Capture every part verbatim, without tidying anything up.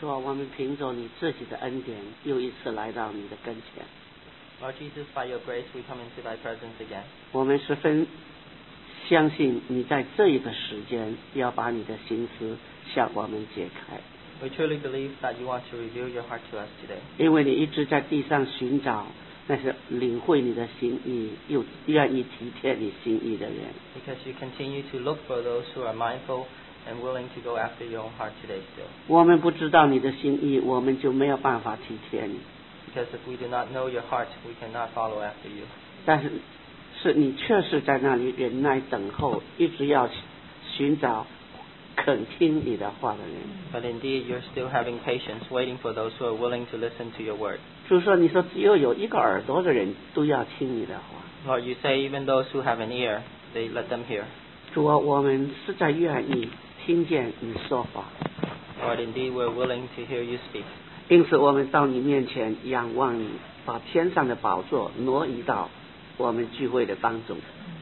主啊，我们凭着你自己的恩典，又一次来到你的跟前。 Lord Jesus, by your grace, we come into thy presence again. 我们十分相信你在这一个时间要把你的心思向我们解开。 We truly believe that you want to reveal your heart to us today. 因为你一直在地上寻找那些领会你的心意又愿意体贴你心意的人。 Because you continue to look for those who are mindful and willing to go after your own heart today still. 我们不知道你的心意，我们就没有办法体贴你。 Because if we do not know your heart, we cannot follow after you. 但是是你确实在那里忍耐等候，一直要寻找肯听你的话的人。 But indeed, you're still having patience, waiting for those who are willing to listen to your word. 主说，你说只有有一个耳朵的人都要听你的话。 Lord, you say even those who have an ear, they let them hear. 主啊，我们实在愿意听见你说话。 Lord, indeed, we're willing to hear you speak. 因此，我们到你面前仰望你，把天上的宝座挪移到我们聚会的当中。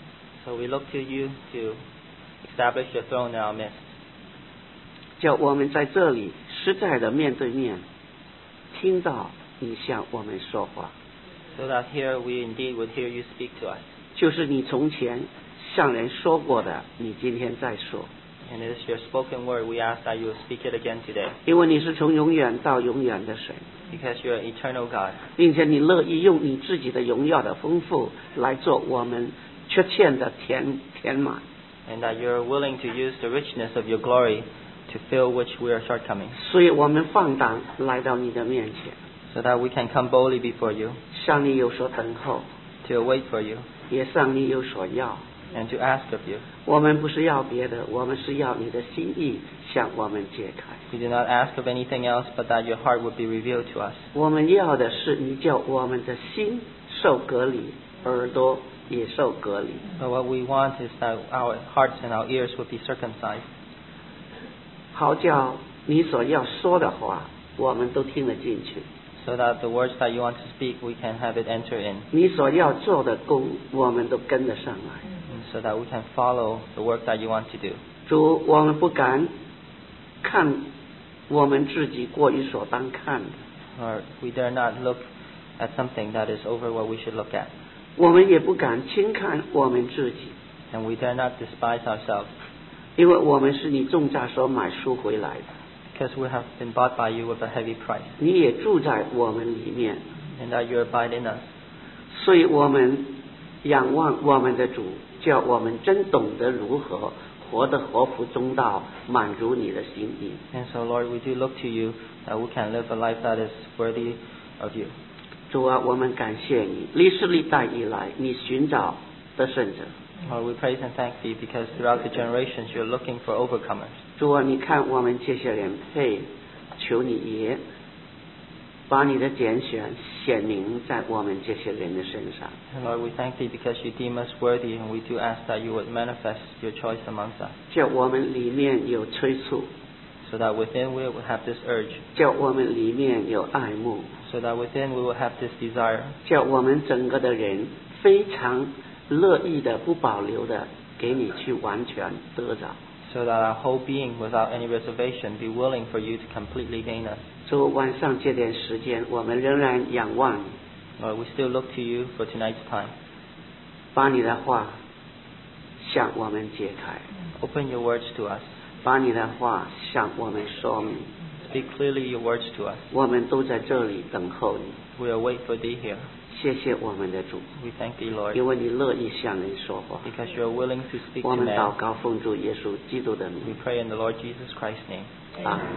So we look to you to establish your throne in our midst. 叫我们在这里实在的面对面听到你向我们说话。 So that here we indeed would hear you speak to us. 就是你从前向人说过的，你今天再说。 And it is your spoken word. We ask that you will speak it again today. 因为你是从永远到永远的神。 Because you're an eternal God. 并且你乐意用你自己的荣耀的丰富来做我们缺欠的填填满。 And that you're willing to use the richness of your glory to fill which we are shortcoming. 所以我们放胆来到你的面前。 So that we can come boldly before you. 向你有所等候。 To wait for you. 也向你有所要。 And to ask of you. 我们不是要别的，我们是要你的心意向我们解开。 We do not ask of anything else but that your heart would be revealed to us. 我们要的是你叫我们的心受隔离，耳朵也受隔离。 So what we want is that our hearts and our ears would be circumcised. 好叫你所要说的话，我们都听得进去。 So that the words that you want to speak, we can have it enter in. 你所要做的工，我们都跟得上来。 So that we can follow the work that you want to do. 主，我们不敢看我们自己过于所当看的。 Or we dare not look at something that is over what we should look at. 我们也不敢轻看我们自己。 And we dare not despise ourselves. 因为我们是你重价所买赎回来的。 Because we have been bought by you with a heavy price. 你也住在我们里面。 And that you abide in us. 所以我们仰望我们的主，叫我们真懂得如何活得合乎中道，满足你的心意。 And so, Lord, we do look to you that we can live a life that is worthy of you. 主啊，我们感谢你，历世历代以来，你寻找得胜者。 Lord, we praise and thank thee because throughout the generations you're looking for overcomers. 主啊，你看我们这些人配，求你也把你的拣选显明在我们这些人的身上。 And Lord, we thank thee because you deem us worthy, and we do ask that you would manifest your choice amongst us. 叫我们里面有催促。 So that within we will have this urge. 叫我们里面有爱慕。 So that within we will have this desire. 叫我们整个的人非常乐意的、不保留的给你去完全得着。 So that our whole being, without any reservation, be willing for you to completely gain us. 主，晚上这点时间，我们仍然仰望你。 Lord, we still look to you for tonight's time. 把你的话向我们解开。 Open your words to us. 把你的话向我们说明。 Speak clearly your words to us. 我们都在这里等候你。 We await for thee here. 谢谢我们的主。 We thank thee, Lord. 因为你乐意向人说话。 Because you are willing to speak 我 to 们祷 man. 告奉主耶稣基督的名。 We pray in the Lord Jesus Christ's name. 阿门。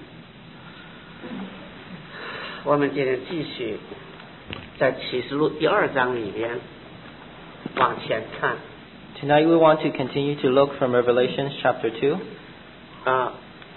我们今天继续在启示录第二章里边往前看。 Tonight we want to continue to look from Revelation chapter two. 啊，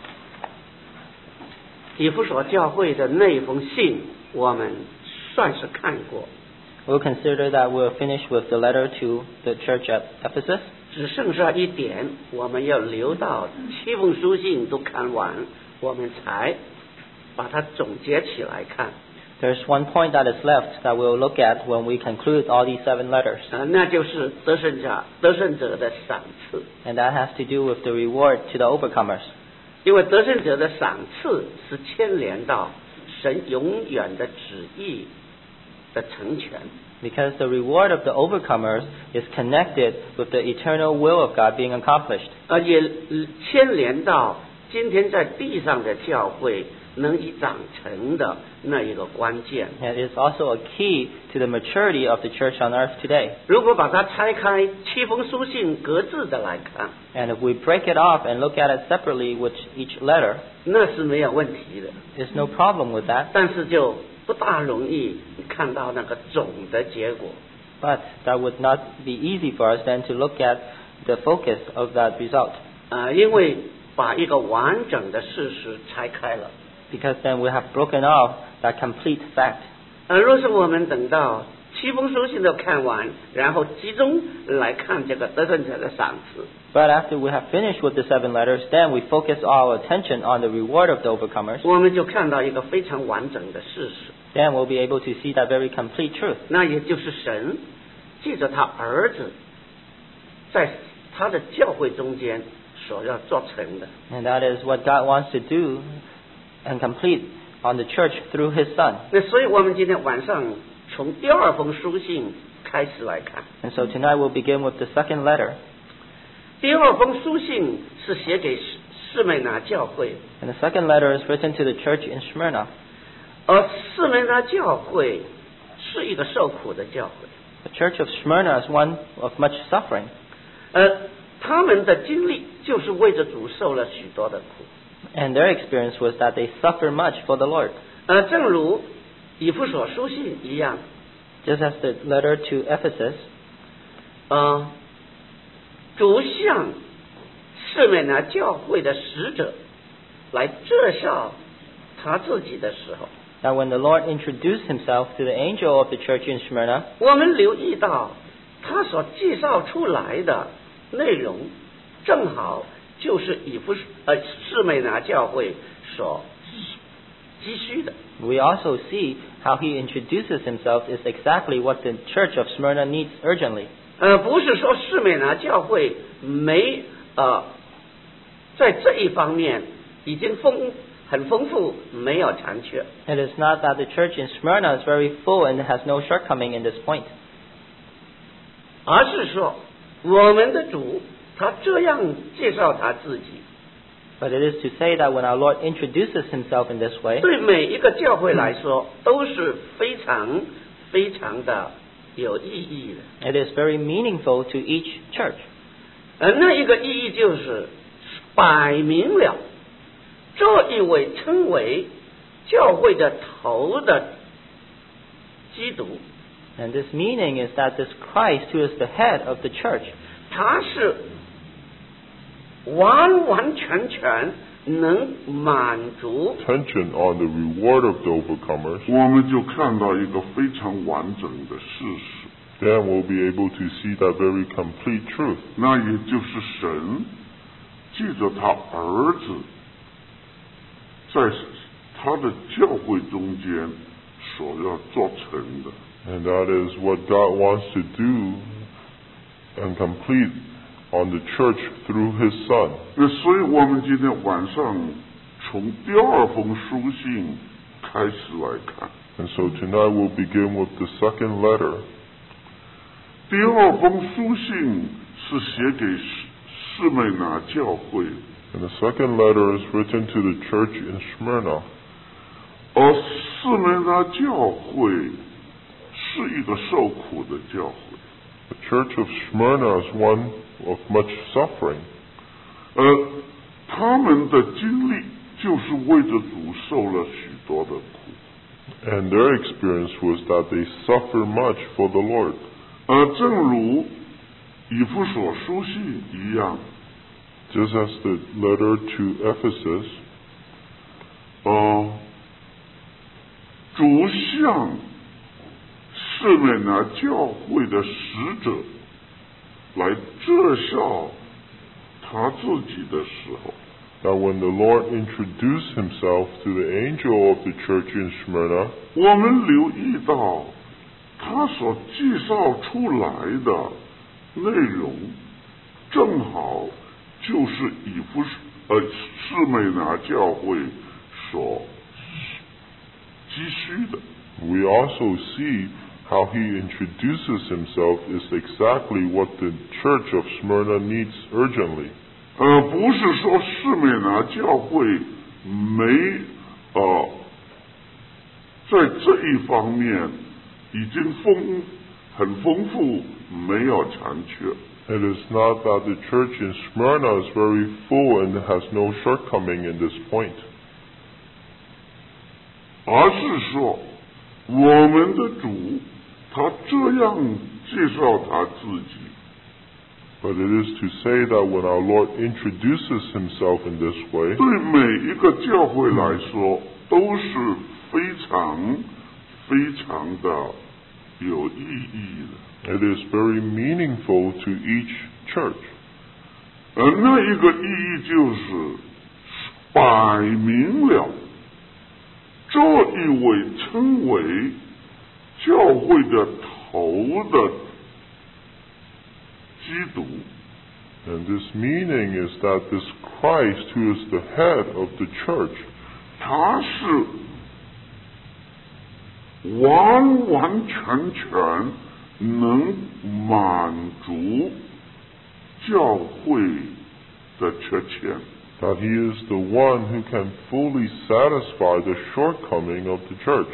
以弗所教会的那封信，我们算是看过。 We'll consider that we'll finish with the letter to the church at Ephesus. 只剩下一点，我们要留到七封书信都看完，我们才把它总结起来看。 There's one point that is left that we'll look at when we conclude all these seven letters. 啊，那就是得胜者得胜者的赏赐。 And that has to do with the reward to the overcomers. 因为得胜者的赏赐是牵连到神永远的旨意的成全。 Because the reward of the overcomers is connected with the eternal will of God being accomplished. 而也牵连到今天在地上的教会能以长成的那一个关键。 And it is also a key to the maturity of the church on earth today. 如果把它拆开，七封书信各自的来看， And if we break it off and look at it separately with each letter, 那是没有问题的。 there's no problem with that. 但是就不大容易看到那个总的结果。 But that would not be easy for us then to look at the focus of that result. 啊、因为把一个完整的事实拆开了。 Because then we have broken off that complete fact. 呃，若是我们等到七封书信都看完，然后集中来看这个得胜者的赏赐， But after we have finished with the seven letters, then we focus our attention on the reward of the overcomers. 我们就看到一个非常完整的事实。 Then we'll be able to see that very complete truth. 那也就是神借着他儿子，在他的教会中间所要做成的。 And that is what God wants to do and complete on the church through His Son. 那所以我们今天晚上从第二封书信开始来看。 And so tonight we'll begin with the second letter. 第二封书信是写给士美拿教会， And the second letter is written to the church in Smyrna. 而士美拿教会是一个受苦的教会。 The church of Smyrna is one of much suffering. 呃，他们的经历就是为着主受了许多的苦。 And their experience was that they suffer much for the Lord. 呃，正如以弗所书信一样， Just as the letter to Ephesus, 呃，主向士美拿教会的使者来介绍他自己的时候， that when the Lord introduced Himself to the angel of the church in Smyrna, 我们留意到他所介绍出来的内容，正好就是以弗呃士美拿教会所急需的。 we also see how He introduces Himself is exactly what the church of Smyrna needs urgently. 呃，不是说士美拿教会没呃在这一方面已经丰很丰富，没有残缺， It is not that the church in Smyrna is very full and has no shortcoming in this point, 而是说我们的主他这样介绍他自己， but it is to say that when our Lord introduces Himself in this way, 对每一个教会来说都是非常非常的有意义的。 it is very meaningful to each church. 而那一个意义就是摆明了这一位称为教会的头的基督， And this meaning is that this Christ, who is the head of the church, 他是完完全全能满足 attention on the reward of the overcomers, 我们就看到一个非常完整的事实， then we'll be able to see that very complete truth. 那也就是神借着他儿子，在他的教会中间所要做成的。 And that is what God wants to do and complete on the church through His Son. 那所以我们今天晚上从第二封书信开始来看， And so tonight we'll begin with the second letter. 第二封书信是写给士士美拿教会， And the second letter is written to the church in Smyrna. 而士美拿教会是一个受苦的教会。 The church of Smyrna is one of much suffering. 呃，他们的经历就是为着主受了许多的苦。 And their experience was that they suffer much for the Lord. 而正如以弗所书信一样， Just as the letter to Ephesus, 呃，主向士美拿教会的使者来介绍他自己的时候， that when the Lord introduced Himself to the angel of the church in Smyrna, 我们留意到他所介绍出来的内容，正好就是以弗呃士美拿教会所急需的。 We also see how he introduces himself is exactly what the church of Smyrna needs urgently. 呃，不是说士美拿教会没呃在这一方面已经丰很丰富，没有残缺。 It is not that the church in Smyrna is very full and has no shortcoming in this point, 而是说我们的主他这样介绍他自己。 but it is to say that when our Lord introduces himself in this way, 对每一个教会来说都是非常非常的有意义的。 it is very meaningful to each church. 而那一个意义就是摆明了这一位称为教会的头的基督， And this meaning is that this Christ, who is the head of the church, 他是完完全全能满足教会的缺陷， that he is the one who can fully satisfy the shortcoming of the church,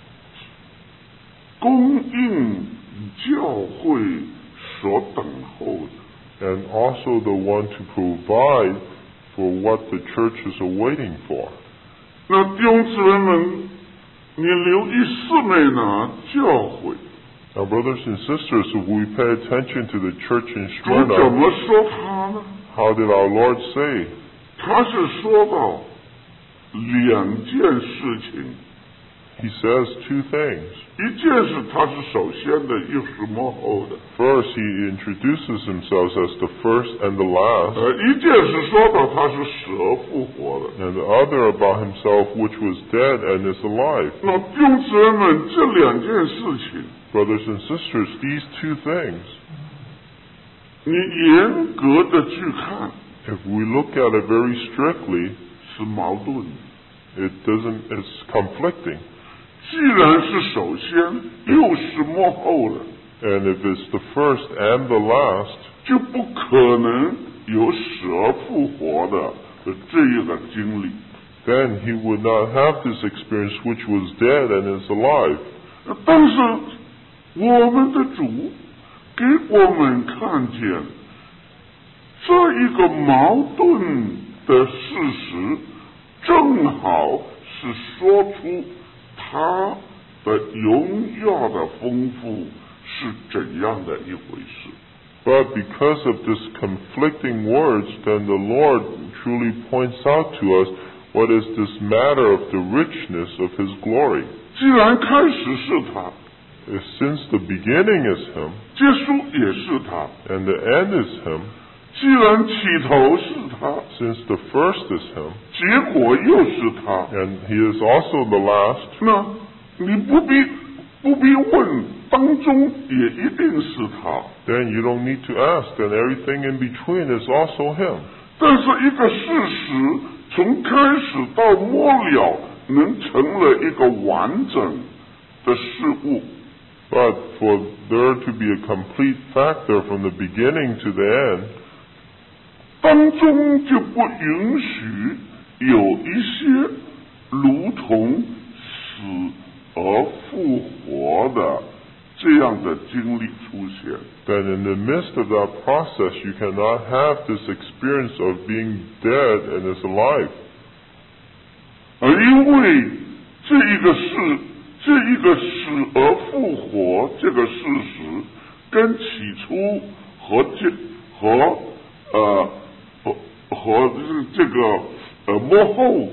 供应教会所等候的。 and also the one to provide for what the church is awaiting for. 那弟兄姊妹们，你留意士美拿教会， Now, brothers and sisters, if we pay attention to the church in 主怎 Smyrna, 么说他呢？ how did our Lord say? 他是说到两件事情， He says two things. 一件是他是首先的，又是幕后的。 First, he introduces himself as the first and the last, 呃，一件是说到他是死而复活的。 and the other about himself which was dead and is alive. 那弟兄姊妹们，这两件事情， Brothers and sisters, these two things, 你严格的去看， if we look at it very strictly, 是矛盾的。 it doesn't, it's conflicting. 既然是首先，又是幕后的， And if it's the first and the last, 就不可能有死而复活的这一个经历。 then he would not have this experience which was dead and is alive. 但是我们的主给我们看见这一个矛盾的事实，正好是说出他的荣耀的丰富是怎样的一回事。 But because of this conflicting words, then the Lord truly points out to us what is this matter of the richness of his glory. 既然开始是他， If since the beginning is him, 结束也是他； and the end is him, 既然起头是他， since the first is him, 结果又是他， and he is also the last, 那你不必不必问，当中也一定是他。 then you don't need to ask, then everything in between is also him. 但是一个事实从开始到末了，能成了一个完整的事物， But for there to be a complete factor from the beginning to the end, 当中就不允许有一些如同死而复活的这样的经历出现。 then in the midst of that process, you cannot have this experience of being dead and is alive. 而因为这一个事，这一个死而复活这个事实，跟起初和这和呃和和这个呃幕后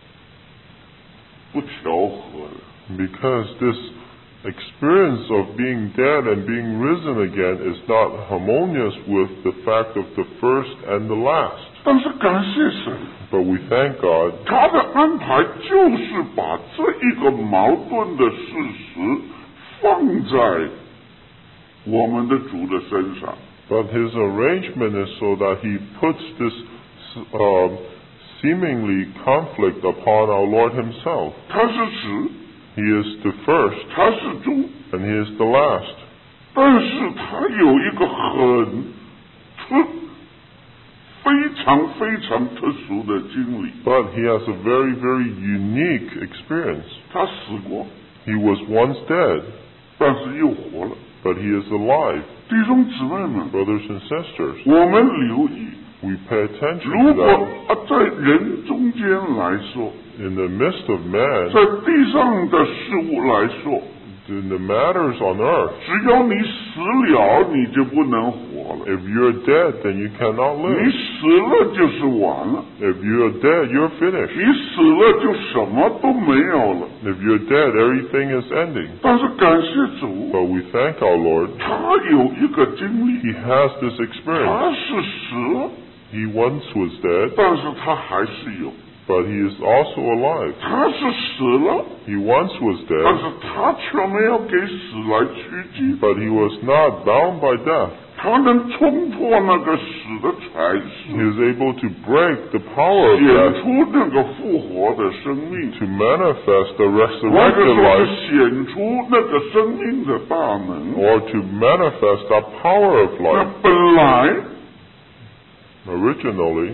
不调和的。 Because this experience of being dead and being risen again is not harmonious with the fact of the first and the last. 但是感谢神， But we thank God 他的安排就是把这一个矛盾的事实放在我们的主的身上。 But his arrangement is so that he puts this uh, seemingly conflict upon our Lord himself. 他是始， He is the first 他是终， and he is the last. 但是他有一个很特、非常非常特殊的经历。 But he has a very, very unique experience. 他死过， He was once dead, 但是又活了。 but he is alive. 弟兄姊妹们， Brothers and sisters, 我们留意， we pay attention 如 to 果 that. 啊在人中间来说， In the midst of man, 在地上的事物来说， in the matters on earth, 只要你死了，你就不能活了。 if you're dead, then you cannot 你 live. 死了就是完了， If you're dead, you're 你 finished. 死了就什么都没有了。 If you're dead, everything is ending. 但是感谢主， But we thank our Lord. 他有一个经历， He has this experience. 他是死了， He once was dead, 但是他还是有。 but he is also alive. 他是死了， He once was 但是 dead, 他却没有给死来屈居， but he was not bound by death. 他能冲破那个死的权 He 势， is able to break the power of 显 death 出那个复活的生命， to manifest the 或者 resurrected 说 life, 是显出那个生命的大能。 or to manifest the power of 那 life. 本来 Originally,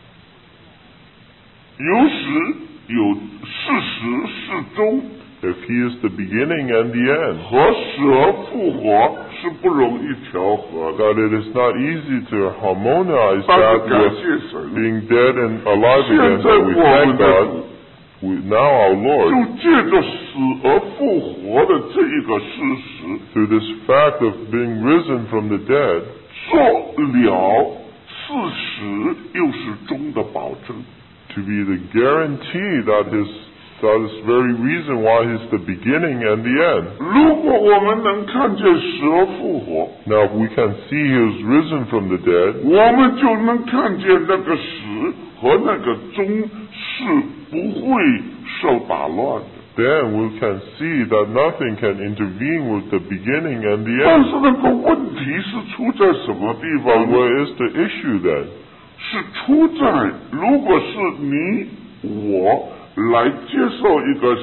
有始有是始是终， if he is the beginning and the end, 和死而复活是不容易调和的。 that it is not easy to harmonize 但 that 是感 with 谢神， being dead and alive 现 again. 在 But we 我 thank 们的 God. 主 We, now our 就 Lord, 借着死而复活的这一个事实， through this fact of being risen from the dead, 做了是始又是终的保证。 to be the guarantee that his that is very reason why he's the beginning and the end. 如果我们能看见死而复活， Now if we can see he was risen from the dead, 我们就能看见那个死和那个终是不会受打乱的。 then we can see that nothing can intervene with the beginning and the 但 end. 是那个问题是出在什么地 But 方呢？ where is the issue then? 是出在如果是你我来接受一个死，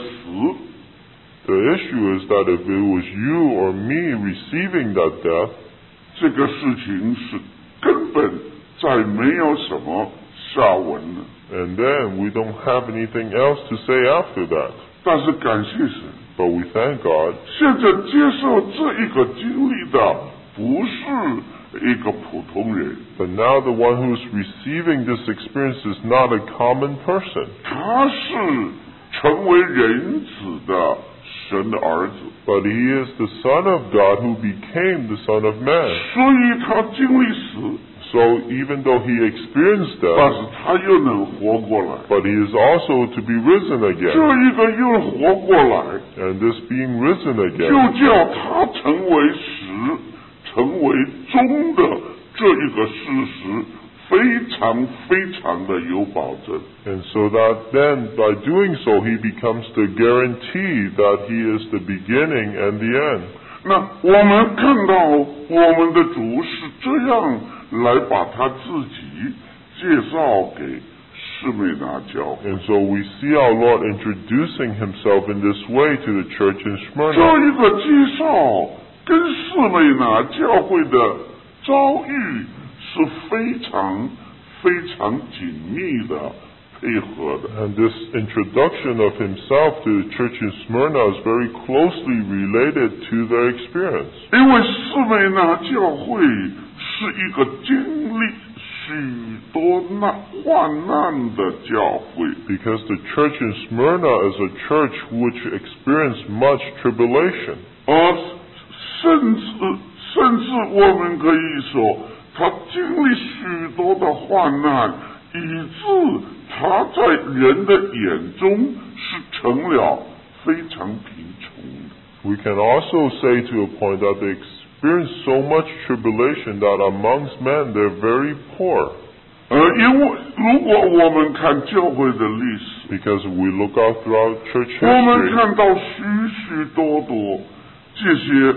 The issue is that if it was you or me receiving that death, 这个事情是根本再没有什么下文了。 and then we don't have anything else to say after that. 但是感谢神， But we thank God. 现在接受这一个经历的不是一个普通人， But now the one who's receiving this experience is not a common person, 他是成为人子的神的儿子， but he is the Son of God who became the Son of Man. 所以他经历死， So even though he experienced 但 death, 是他又能活过来。 but he is also to be risen 这 again. 一个又活过来， And this being risen 就 again 叫他成为始，成为终的这一个事实，非常非常的有保证。 And so that then, by doing so, he becomes the guarantee that he is the beginning and the end. 那我们看到我们的主是这样来把他自己介绍给士美拿教会。 And so we see our Lord introducing himself in this way to the church in 这 Smyrna. 一个介绍跟士美拿教会的遭遇是非常非常紧密的配合的。 And this introduction of himself to the church in Smyrna is very closely related to their experience. 因为士美拿教会是一个经历许多难患难的教会， Because the church in Smyrna is a church which experienced much tribulation. 而甚至甚至我们可以说，他经历许多的患难，以致他在人的眼中是成了非常贫穷的。 We can also say to a point that they experience so much tribulation that amongst men they're very poor. 呃，因为如果我们看教会的历史， Because we look out throughout church 我们 history, 看到许许多多这些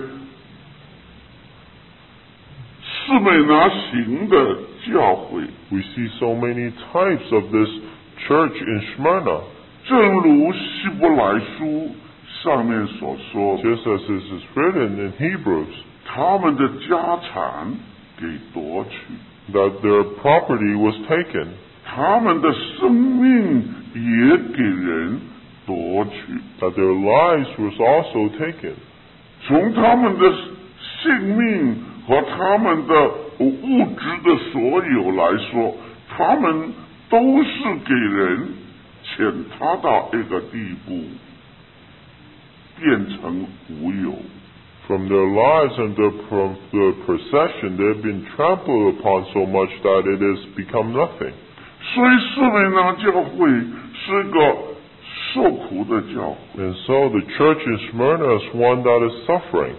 士美拿型的教会， we see so many types of this church in Smyrna. 正如希伯来书上面所说的， Just as it is written in Hebrews, 他们的家产给夺取， that their property was taken, 他们的生命也给人夺取， that their lives was also taken. 从他们的性命和他们的物质的所有来说，他们都是给人遣他到一个地步，变成无有。 From their lives and their, from their possession, they've been trampled upon so much that it has become nothing. 所以斯美拿教会是一个受苦的教会。 And so the church in Smyrna is one that is suffering.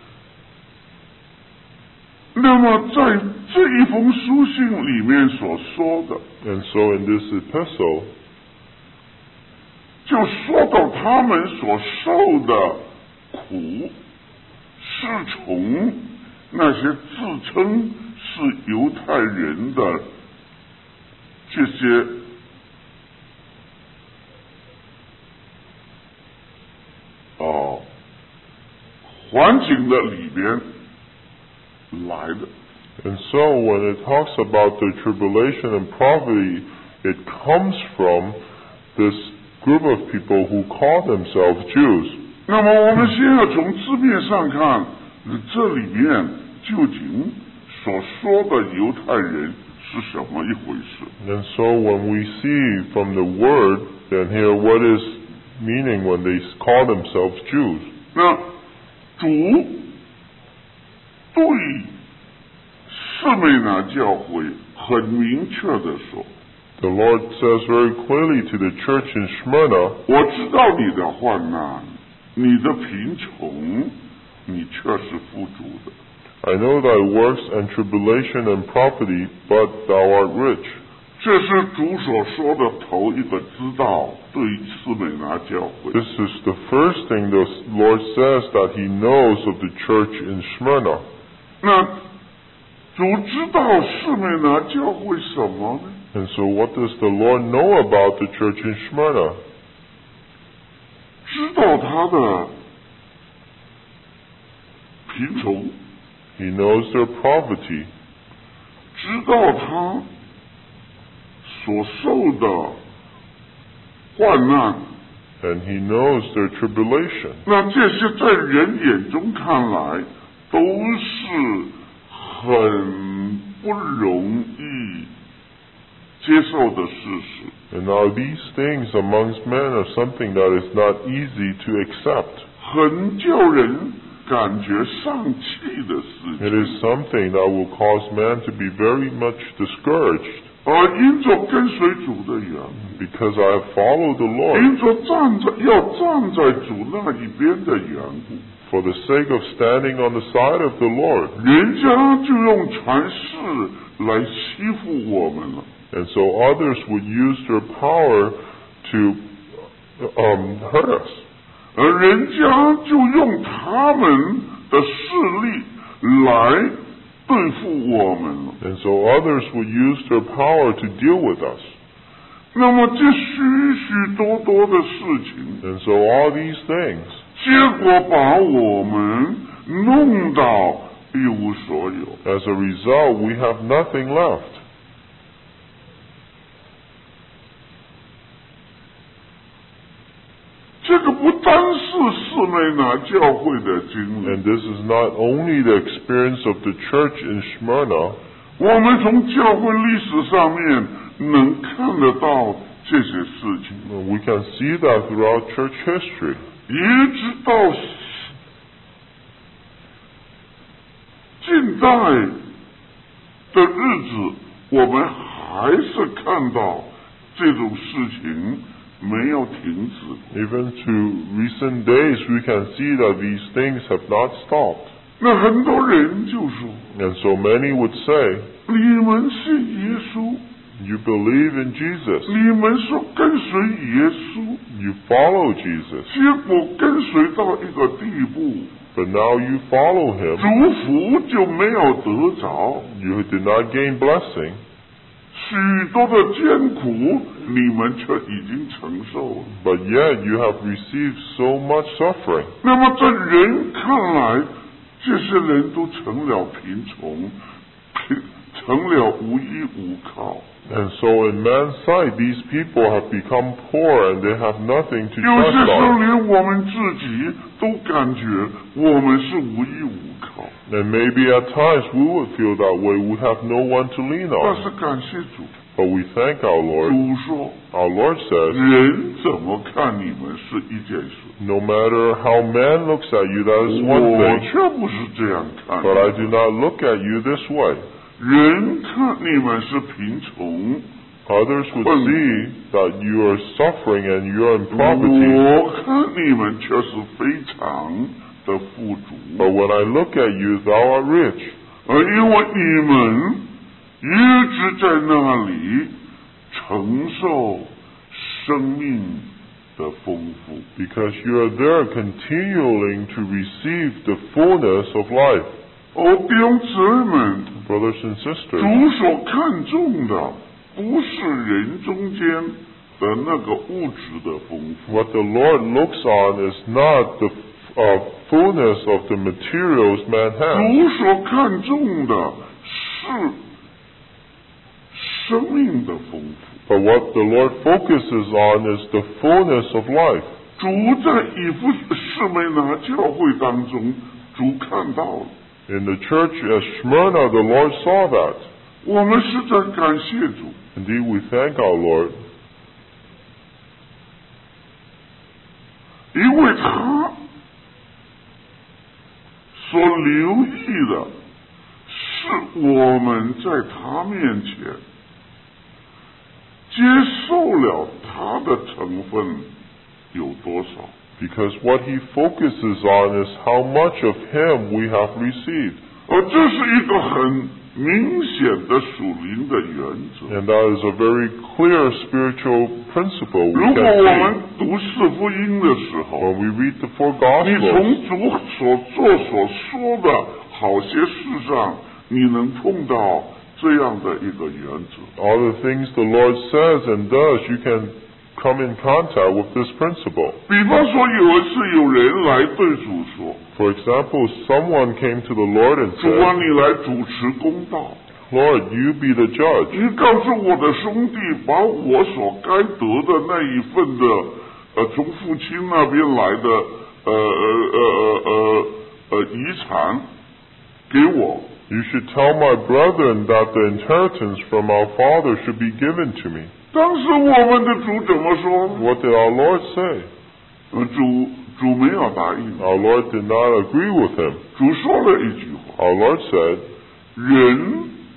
那么在这一封书信里面所说的， And so in this epistle, 就说到他们所受的苦，是从那些自称是犹太人的这些哦环境的里边来的。 and so when it talks about the tribulation and poverty, it comes from this group of people who call themselves Jews. 那么我们先要从字面上看，这里面究竟所说的犹太人是什么一回事？ And so when we see from the word, then here what is meaning when they call themselves Jews. 那主对士美拿教会很明确的说， The Lord says very clearly to the church in Smyrna, 我知道你的患难，你的贫穷，你却是富足的。 I know thy works and tribulation and poverty, but thou art rich. 这是主所说的头一个知道对士美拿教会。 This is the first thing the Lord says that he knows of the church in Smyrna. 那主知道士美拿教会什么呢？ And so what does the Lord know about the church in Smyrna? 知道他的贫穷， He knows their poverty. 知道他所受的患难。 And he knows their tribulation. 那这些在人眼中看来都是很不容易接受的事实， And now these things amongst men are something that is not easy to accept. 很叫人感觉丧气的事 It 情。 is something that will cause man to be very much discouraged. 而因着跟随主的缘故， Because I have followed the Lord, 因着站在要站在主那一边的缘故， for the sake of standing on the side of the Lord. 人家就用权势来欺负我们了。 And so others would use their power to um, hurt us. 而人家就用他们的势力来对付我们了。 And so others would use their power to deal with us. 那么这许许多多的事情， And so all these things, 结果把我们弄到一无所有。 as a result, we have nothing left. 这个不单是士美拿教会的经历， And this is not only the experience of the church in Smyrna, 我们从教会历史上面能看得到这些事情， we can see that throughout church history. 一直到近代的日子，我们还是看到这种事情没有停止。 Even to recent days, we can see that these things have not stopped. 那很多人就说， And so many would say, 你们信耶稣， you believe in Jesus, 你们说跟随耶稣， you follow Jesus, 结果跟随到一个地步， but now you follow him, 祝福就没有得着， you did not gain blessing, 许多的艰苦，你们却已经承受了。 But yet you have received so much suffering. 那么在人看来，这些人都成了贫穷，贫成了无依无靠。 And so in man's sight, these people have become poor and they have nothing to 有些 trust 时候 on. 连我们自己都感觉我们是无依无靠。 And maybe at times we would feel that way. We have no one to lean 但 on. 是感谢主， But we thank our Lord. 主说 Our Lord says, 人怎么看你们是一件事， no matter how man looks at you, that is one 我 thing. 却不是这样看。 But I do not look at you this way. 人看你们是贫穷， Others would see that you are suffering and you are in poverty. 我看你们却是非常的富足。 But when I look at you, thou art rich. 而因为你们一直在那里承受生命的丰富， Because you are there continuing to receive the fullness of life. 哦，弟兄姊妹们， Brothers and sisters, 主所看重的不是人中间的那个物质的丰富， what the Lord looks on is not the uh, fullness of the materials man has. 主所看重的是生命的丰富。 But what the Lord focuses on is the fullness of life. 主在以弗士美拿教会当中，主看到了。 In the church at Smyrna, the Lord saw that. 我们实在感谢主， Indeed, we thank our Lord, 因为他所留意的是我们在他面前接受了他的成分有多少。 because what He focuses on is how much of Him we have received. 而这是一个很明显的属灵的原则。 And that is a very clear spiritual principle we 如果我 can 们 see 读四福音的时候， when we read the four 你 Gospels. 从主所做所说的好些事上，你能碰到这样的一个原则。 All the things the Lord says and does, you can come in contact with this principle. 比方说，有一次有人来对主说 For example, someone came to the Lord and：“ 主啊， said, 你来主持公道， Lord, you be the judge. 你告诉我的兄弟，把我所该得的那一份的，呃，从父亲那边来的，呃呃呃呃呃遗产给我。” You should tell my brethren that the inheritance from our father should be given to me. 当时我们的主怎么说？ What did our Lord say? 呃，主主没有答应， Our Lord did not agree with him. 主说了一句话： Our Lord said, 人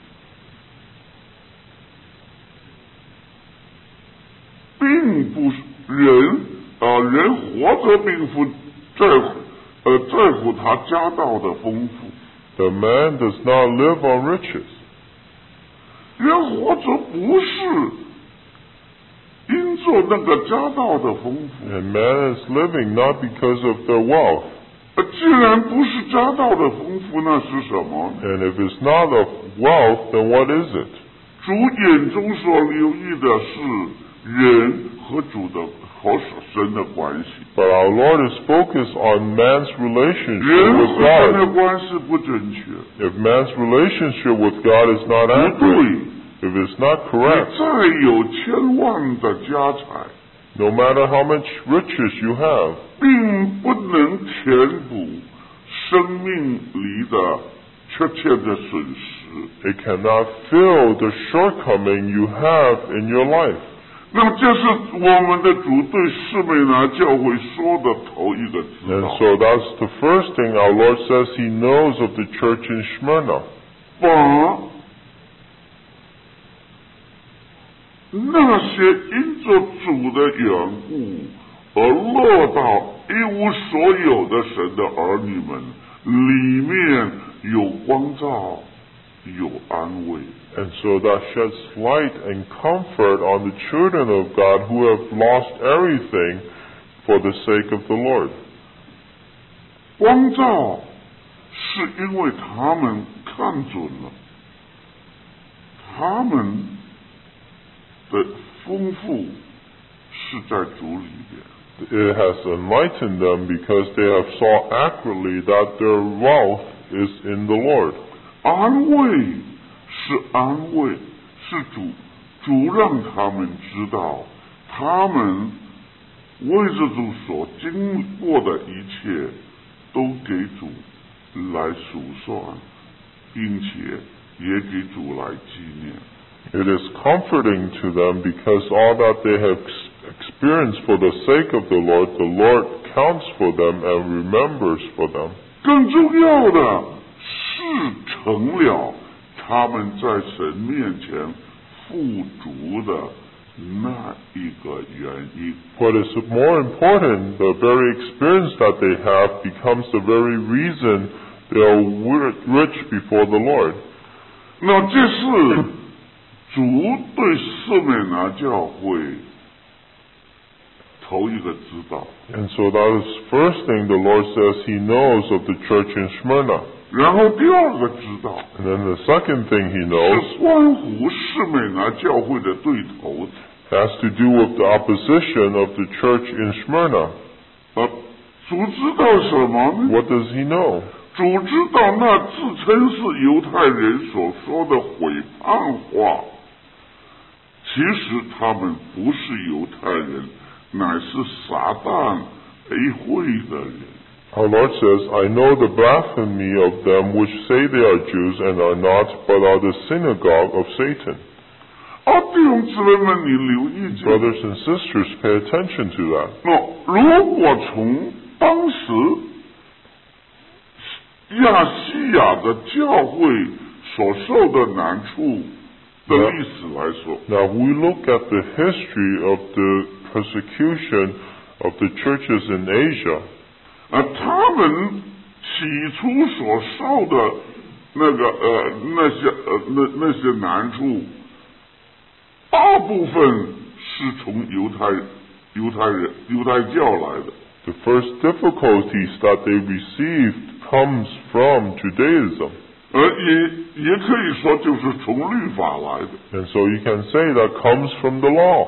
并不是人啊、呃，人活着并不在乎呃在乎他家道的丰富， The man does not live on riches. 人活着不是因着那个家道的丰富。 And man is living not because of their wealth. 呃，既然不是家道的丰富，那是什么？ And if it's not of wealth, then what is it? 主眼中所留意的是人和主的和神的关系。 But our Lord is focused on man's relationship 人 with 和神的 God. 关系不准确， If man's relationship with God is not 不 accurate, 对。 if it's not 你 correct, 再有千万的家财， no matter how much riches you have, 并不能填补生命里的确切的损失。 it cannot fill the shortcoming you have in your life. 那么，这是我们的主对士美拿教会说的头一个知 And 道。 so that's the first thing our Lord says He knows of the church in Smyrna. 把那些因着主的缘故而落到一无所有的神的儿女们里面，有光照，有安慰。 And so that sheds light and comfort on the children of God who have lost everything for the sake of the Lord. 光照是因为他们看准了，他们的丰富是在主里边。 It has enlightened them because they have saw accurately that their wealth is in the Lord. 安慰是安慰，是主，主让他们知道，他们为着主所经过的一切，都给主来数算，并且也给主来纪念。 It is comforting to them because all that they have experienced for the sake of the Lord, the Lord counts for them and remembers for them. 更重要的是成了他们在神面前富足的那一个原因。 What is more important, the very experience that they have becomes the very reason they are rich before the Lord. 那这是主对士美拿教会头一个知道。 And so that is the first thing the Lord says He knows of the church in Smyrna. 然后第二个知道 And then the second thing He knows 是关乎士美拿教会的对头 has to do with the opposition of the church in Smyrna. 啊，主知道什么呢？ What does He know? 主知道那自称是犹太人所说的毁谤话，其实他们不是犹太人，乃是撒旦背会的人。 Our Lord says, I know the blasphemy of them which say they are Jews and are not, but are the synagogue of Satan. 啊，弟兄姊妹们，你留意这个。 Brothers and sisters, pay attention to that. 那如果从当时亚细亚的教会所受的难处的历史来说， Now, we look at the history of the persecution of the churches in Asia. 啊，他们起初所受的那个呃那些呃那那些难处，大部分是从犹太犹太人犹太教来的。 The first difficulties that they received comes from Judaism. 呃，也也可以说就是从律法来的。 And so you can say that comes from the law.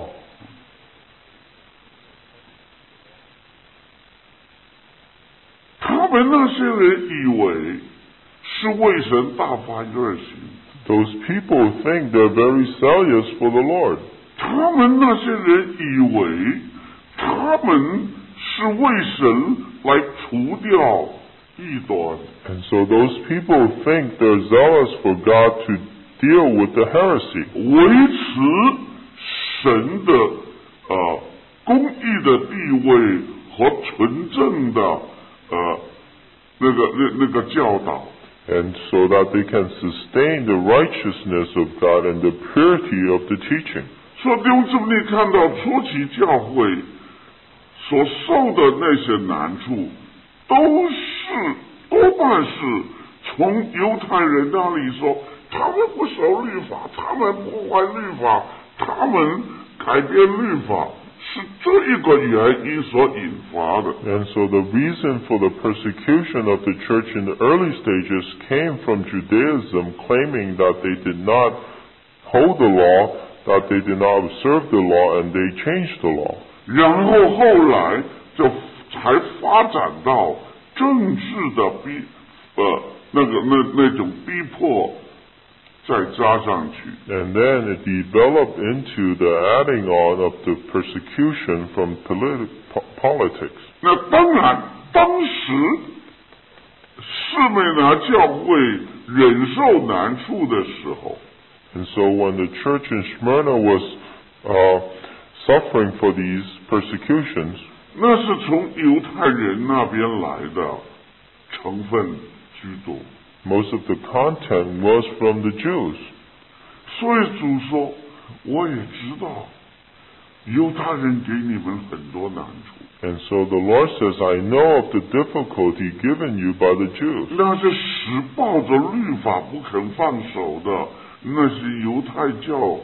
他们那些人以为是为神大发热心， Those people think they're very zealous for the Lord. 他们那些人以为他们是为神来除掉异端， And so those people think they're zealous for God to deal with the heresy, 维持神的呃公义的地位和纯正的呃那个那那个教导。 and so that they can sustain the righteousness of God and the purity of the teaching. 所以弟兄姊妹，你看到初期教会所受的那些难处，都是多半是从犹太人那里说，他们不守律法，他们破坏律法，他们改变律法，是这一个原因所引发的。 And so the reason for the persecution of the church in the early stages came from Judaism claiming that they did not hold the law, that they did not observe the law, and they changed the law. 然后后来就才发展到政治的逼呃那个那那种逼迫，再加上去。 And then it developed into the adding on of the persecution from politi- po- politics. 那当然，当时士美拿教会忍受难处的时候， And so when the church in Smyrna was uh, suffering for these persecutions, 那是从犹太人那边来的成分居多。 most of the content was from the Jews. 所以主说，我也知道犹太人给你们很多难处， And so the Lord says, I know of the difficulty given you by the Jews. 那些死抱着律法不肯放手的那些犹太教，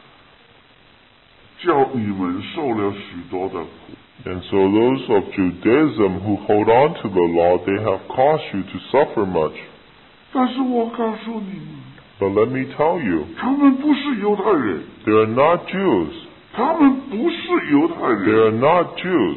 叫你们受了许多的苦。 And so those of Judaism who hold on to the law, they have caused you to suffer much. 但是我告诉你们， But let me tell you, 他们不是犹太人， They are not Jews. 他们不是犹太 They 人。 are not Jews.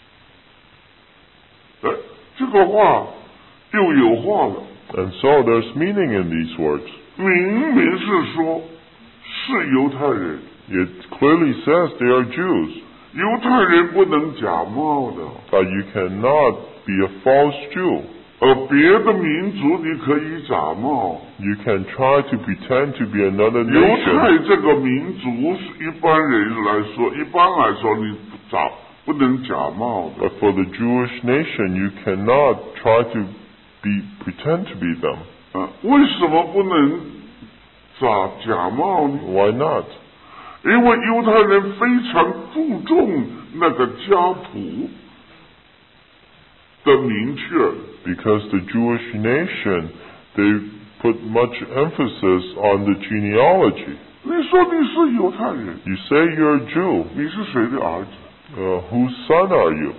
哎，这个话又有话了， And so there's meaning in these words. 明明是说是犹太人， It clearly says they are Jews. 犹太人不能假冒的， But you cannot be a false Jew. 而别的民族你可以假冒。 You can try to pretend to be another 犹 nation. 太这个民族是一般人来说，一般来说你不假不能假冒的。 But for the Jewish nation, you cannot try to be pretend to be them. 啊，为什么不能假假冒呢？ Why not? 因为犹太人非常注重那个家谱的明确。 Because the Jewish nation, they put much emphasis on the genealogy. 你说你是犹太人， You say you're a Jew. 你是谁的儿子？ Uh, whose son are you?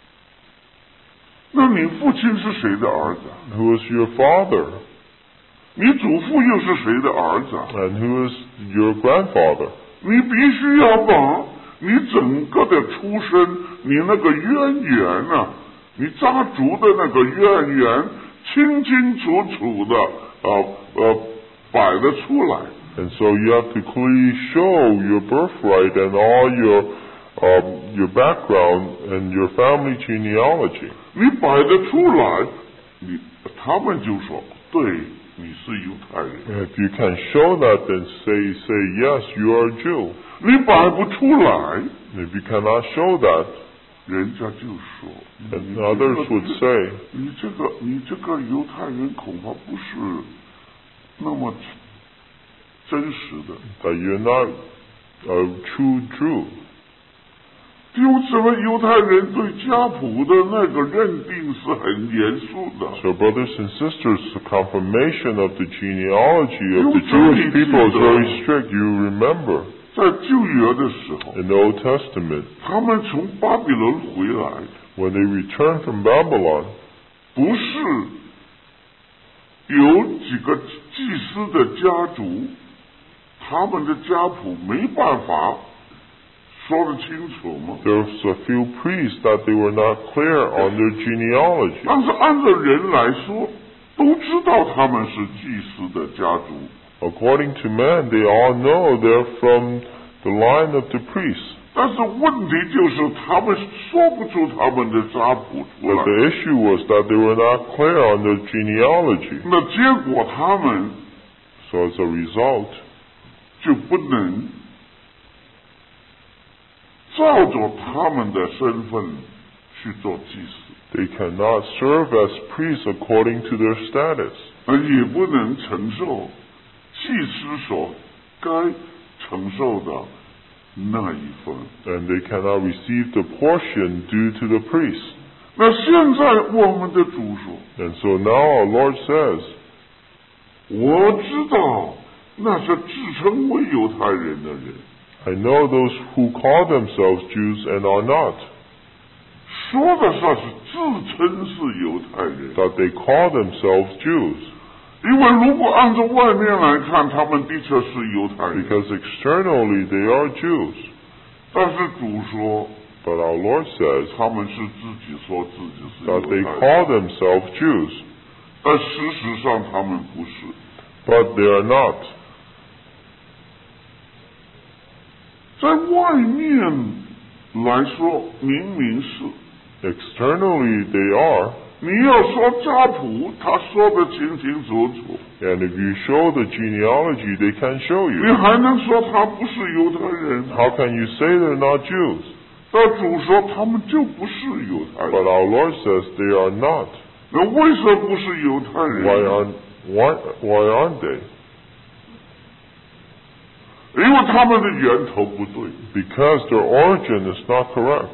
那你父亲是谁的儿子？ Who is your father? 你祖父又是谁的儿子？ And who is your grandfather? 你必须要把你整个的出身，你那个渊源啊，你家族的那个渊源，清清楚楚的呃呃摆得出来。 And so you have to clearly show your birthright and all your um, your background and your family genealogy. 你摆得出来，你他们就说对，你是犹太人。 And if you can show that, then say say yes, you are a Jew. 你摆不出来， And if you cannot show that, 人家就说， then others would say, 你这个你这个犹太人恐怕不是那么真实的。 that you're not a true Jew. 弟兄姊妹，犹太人对家谱的那个认定是很严肃的。 So brothers and sisters, the confirmation of the genealogy of the 有这里 Jewish people is 记得。 very strict. You remember 在旧约的时候， in the Old Testament, 他们从巴比伦回来， when they returned from Babylon, 不是有几个祭司的家族，他们的家谱没办法说得清楚吗？ there was a few priests that they were not clear on their genealogy. 但是按照人来说，都知道他们是祭司的家族。 According to men, they all know they're from the line of the priests. 但是问题就是他们说不出他们的家谱出 But 来， the issue was that they were not clear on their genealogy. 那结果他们 So as a result, 就不能照着他们的身份去做祭司， they cannot serve as priests according to their status. 而也不能承受祭司所该承受的那一份。 And they cannot receive the portion due to the priests. 那现在我们的主说， And so now our Lord says, 我知道那些自称为犹太人的人， I know those who call themselves Jews and are not, 说的说是自称是犹太人， that they call themselves Jews. 因为如果按照外面来看，他们的确是犹太人， Because externally they are Jews. 但是主说 But our Lord says 他们是自己说自己是 that 犹 they 太人， call themselves Jews, 但事实上他们不是。 but they are not. 在外面来说，明明是。 Externally they are, 你要说家谱，他说得清清楚楚， and if you show the genealogy, they can show 你 you. 还能说他不是犹太人？ How can you say they're not Jews? 但主说他们就不是犹太 But 人。 our Lord says they are not. 那为什么不是犹太 Why 人？ aren't, why, why aren't they? 因为他们的源头不对。 Because their origin is not correct.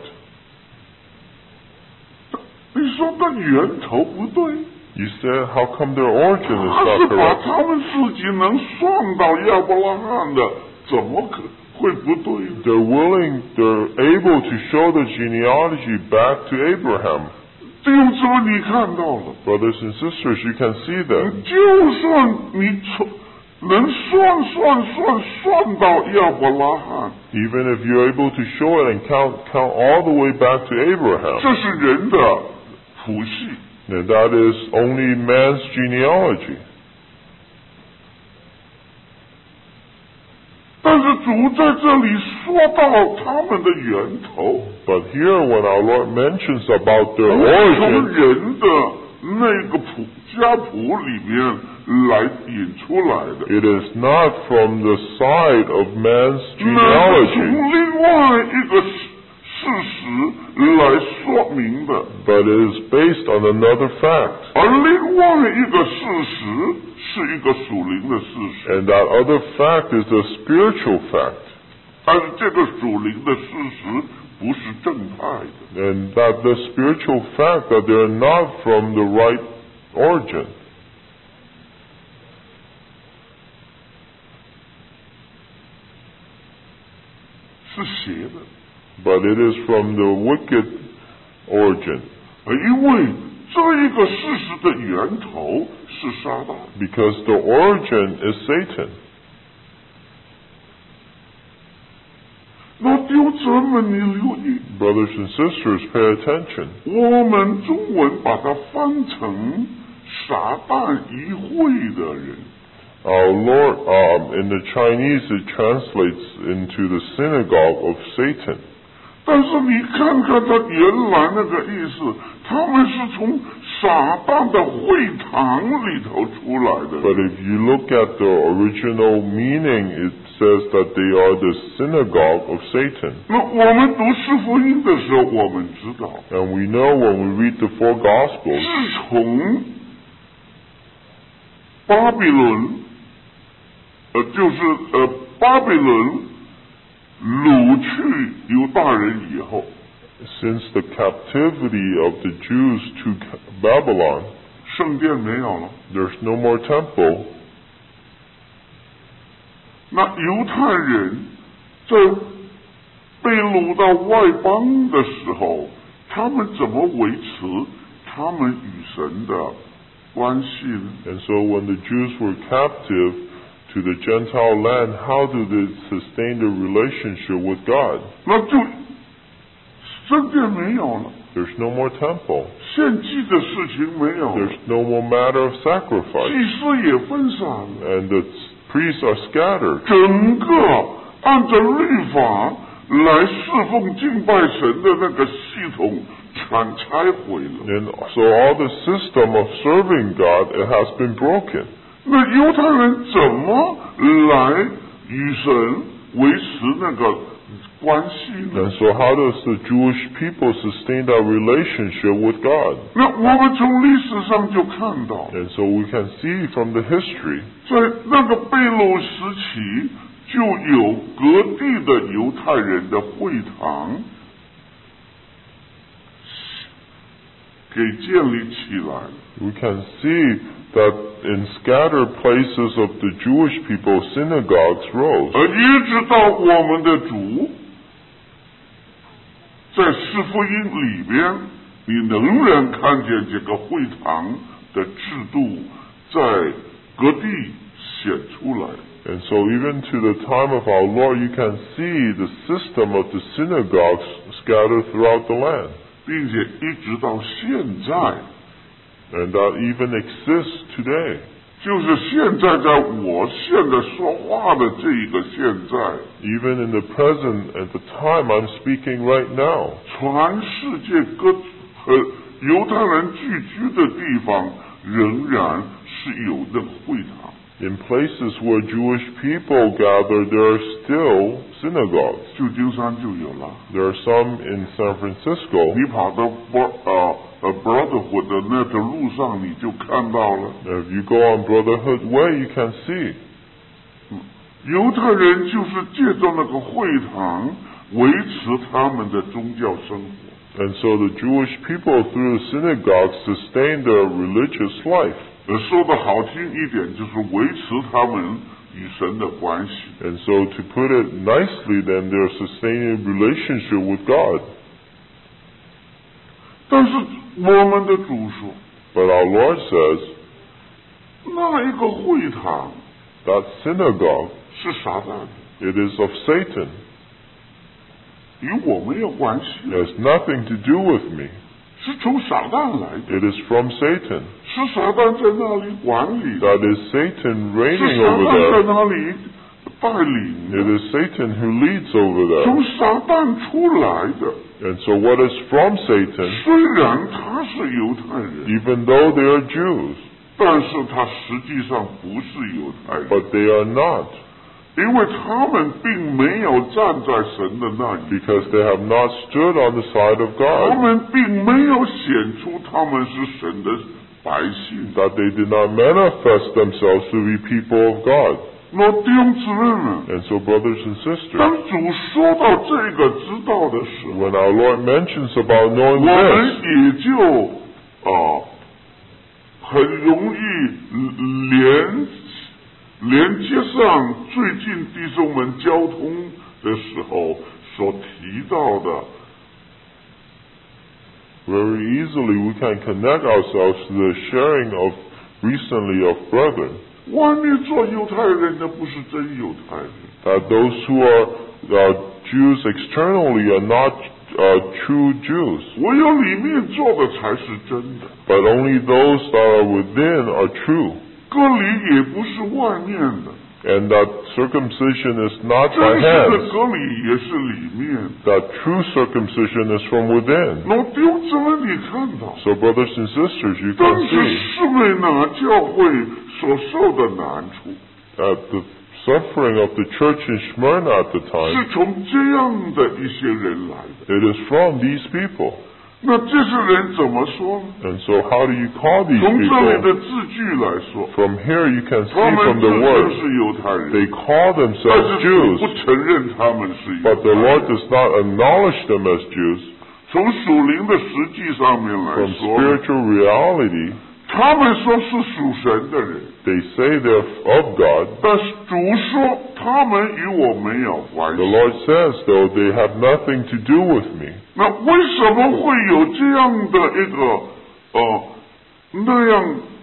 你说的源头不对， You said, how come their origin is 他是 not 把 correct? 他们自己能算到亚伯拉罕的，怎么可会不对呢？ They're willing, they're able to show the genealogy back to Abraham. 弟兄姊妹，你看到了， Brothers and sisters, you can see that. 就算你从能算算算算到亚伯拉罕， Even if you're able to show it and count, count all the way back to Abraham, 这是人的谱系。 then that is only man's genealogy. 但是主在这里说到他们的源头， But here, when our Lord mentions about their 从 origin, 人的那个谱家谱里面来引出来的， it is not from the side of man's 那是 genealogy, 从另外一个事事实来说明的， but it is based on another fact. 而另外一个事实是一个属灵的事实， And that other fact is a spiritual fact. 但是这个属灵的事实不是正派的。 And that the spiritual fact that they're not from the right origin. 是邪的， But it is from the wicked origin. 呃因为这一个事实的源头是撒旦。 Because the origin is Satan. 那弟兄姊妹，你留意， Brothers and sisters, pay attention. 我们中文把它翻成撒旦议会的人， Our Lord, um, in the Chinese, it translates into the synagogue of Satan. 但是你看看他原来那个意思，他们是从撒旦的会堂里头出来的。 But if you look at the original meaning, it says that they are the synagogue of Satan. 那我们读四福音的时候，我们知道， And we know when we read the four Gospels, 自从巴比伦，呃，就是呃巴比伦掳去犹大人以后， since the captivity of the Jews to Babylon, 圣殿没有了。 there's no more temple. 那犹太人在被掳到外邦的时候，他们怎么维持他们与神的关系呢？ And so when the Jews were captive to the Gentile land, how did they sustain their relationship with God? 那就圣殿没有了， There's no more temple. 献祭的事情没有了， There's no more matter of sacrifice. 祭司也分散了， And the priests are scattered. 整个按照律法来侍奉敬拜神的那个系统全拆毁了。 And so all the system of serving God, it has been broken. 那犹太人怎么来与神维持那个关系呢？ And so how does the Jewish people sustain that relationship with God? 那我们从历史上就看到， And so we can see from the history, 在那个被掳时期，就有各地的犹太人的会堂给建立起来。 we can see that in scattered places of the Jewish people, synagogues rose. 而一直到我们的主在四福音里边，你仍然看见这个会堂的制度在各地显出来。 And so even to the time of our Lord, you can see the system of the synagogues scattered throughout the land. 并且一直到现在， And that even exists today. 就是现在在我现在说话的这一个现在， Even in the present, at the time I'm speaking right now, 全世界各和犹太人聚居的地方，仍然是有那个会堂。 in places where Jewish people gather, there are still synagogues. 旧金山就有了， There are some in San Francisco. 你跑到 Bro 呃呃 Brotherhood 的那条路上，你就看到了。 If you go on Brotherhood Way, you can see. 犹太人就是借着那个会堂维持他们的宗教生活。 And so the Jewish people, through the synagogues, sustain their religious life. 呃，说的好听一点，就是维持他们与神的关系。 And so to put it nicely, then they're sustaining a relationship with God. 但是我们的主说， But our Lord says 那一个会堂， That synagogue, 是撒旦， it is of Satan. 与我没有关系， It has nothing to do with me. 是从撒旦来的， It is from Satan. 是撒旦在那里管理的， That is Satan 是 reigning 撒 over 旦在 there. 那里带领 It 的， is Satan who leads over 从 there. 撒旦出来的。 And so what is from Satan, 虽然他是犹太人， even though they are Jews, 但是他实际上不是犹太人， but they are not, 因为他们并没有站在神的那一边， because they have not stood on the side of 他 God, 们并没有显出他们是神的百姓。 that they did not manifest themselves to be people of God. 那弟兄姊妹们， And so, brothers and sisters, 当主说到这个知道的时候， when our Lord mentions about 我 knowing 们 this, 也就啊、呃很容易连连接上最近弟兄们交通的时候所提到的， very easily we can connect ourselves to the sharing of recently of brethren, 外面做犹太人的不是真犹太人， that those who are uh, Jews externally are not uh, true Jews, 唯有里面做的才是真的。 but only those that are within are true, 割礼也不是外面的， and that circumcision is not 真 by 实的 hands, 割礼也是里面。 that true circumcision is from within. 那弟兄姊妹，你看到， So, brothers and sisters, you 当 can 时 see 士美拿教会所受的难处， that the suffering of the church in Smyrna at the 是 time, 从这样的一些人来的。 it is from these people. 那这些人怎么说呢？ And so how do you call these 从这里 people? 的字句来说， From here you can see 他们 from 自 the 称 word, 是犹太人， they call 但 themselves 是主不 Jews, 承认他们是犹 but 太 the Lord 人。 does not acknowledge them as Jews. 从属灵的实际上面来 From 说， spiritual reality, 他们说是属神的人， they say they're of God. 但是主说他们与我没有关 The 系。 Lord says, though, they have nothing to do with me. 那为什么会有这样的一个呃那样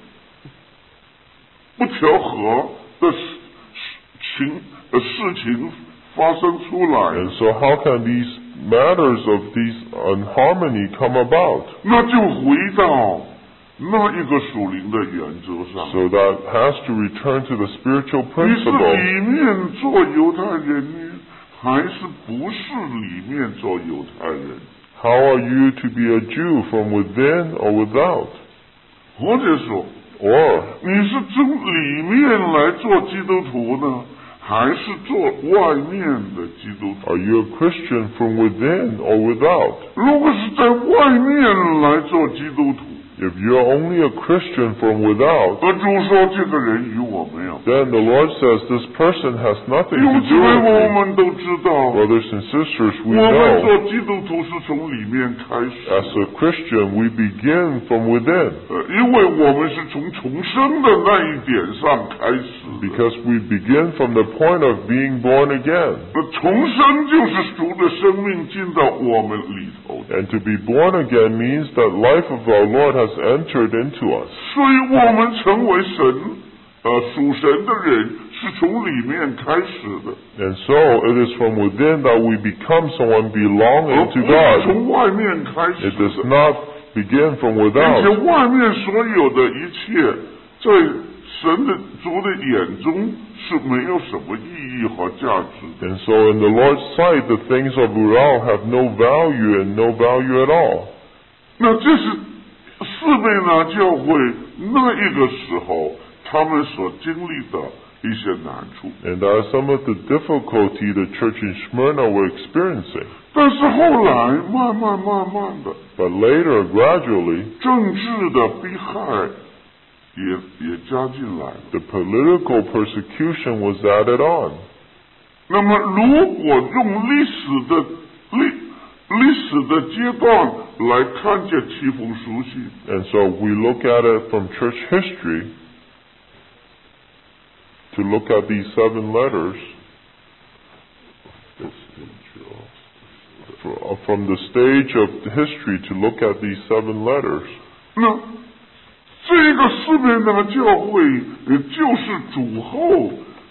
不调和的事情呃事情发生出来 And？so how can these matters of these unharmony come about? 那就回到那一个属灵的原则上。 So that has to return to the spiritual 你是 principle. 里面做犹太人呢，还是不是里面做犹太人？ How are you to be a Jew, from within or without? 或者说， Or 你是从里面来做基督徒呢，还是做外面的基督徒？ are you a Christian from within or without? 如果是在外面来做基督徒， If you're only a Christian from without, 而主说这个人与我没有。 then the Lord says this person has nothing 弟兄 to 姊 do 妹， with 我 me. 们都知道， Brothers and sisters, we 我们 know 做基督徒是从里面开 as 始， a Christian we begin from within, 呃，因为我们是从重生的那一点上开始的。 because we begin from the point of being born again. 那重生就是主的生命进到我们里头的， And to be born again means that life of our Lord has entered into us. 所以我们成为神，呃，属神的人是从里面开始的， And so it is from within that we become someone 而 belonging 不 to 是 God. 从外面开始 It does 的。 not begin from 并且 without. 外面所有的一切，在神的主的眼中是没有什么意义和价值的。 And so in the Lord's sight, the things of without have no value and no value at all. 那这是四贝拿教会那一个时候他们所经历的一些难处， And that is some of the difficulty the church in Smyrna were experiencing. 但是后来慢慢慢慢的， But later, gradually, 政治的迫害也也加进来了。 the political persecution was added on. 那么，如果用历史的历历史的阶段来看这七封书信， And so we look at it from church history, to look at these seven letters, for- from the stage of history to look at these seven letters, 那这个四面的教会，呃就是主后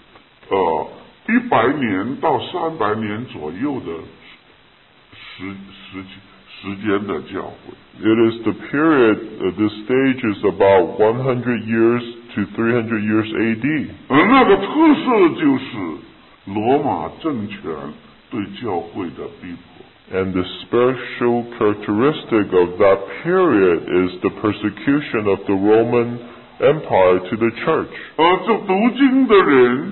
呃一百年到三百年左右的时时时间的教会。 It is the period, uh, this stage is about one hundred years to three hundred years A D. 而那个特色就是罗马政权对教会的逼迫。 And the special characteristic of that period is the persecution of the Roman Empire to the church. 而这读经的人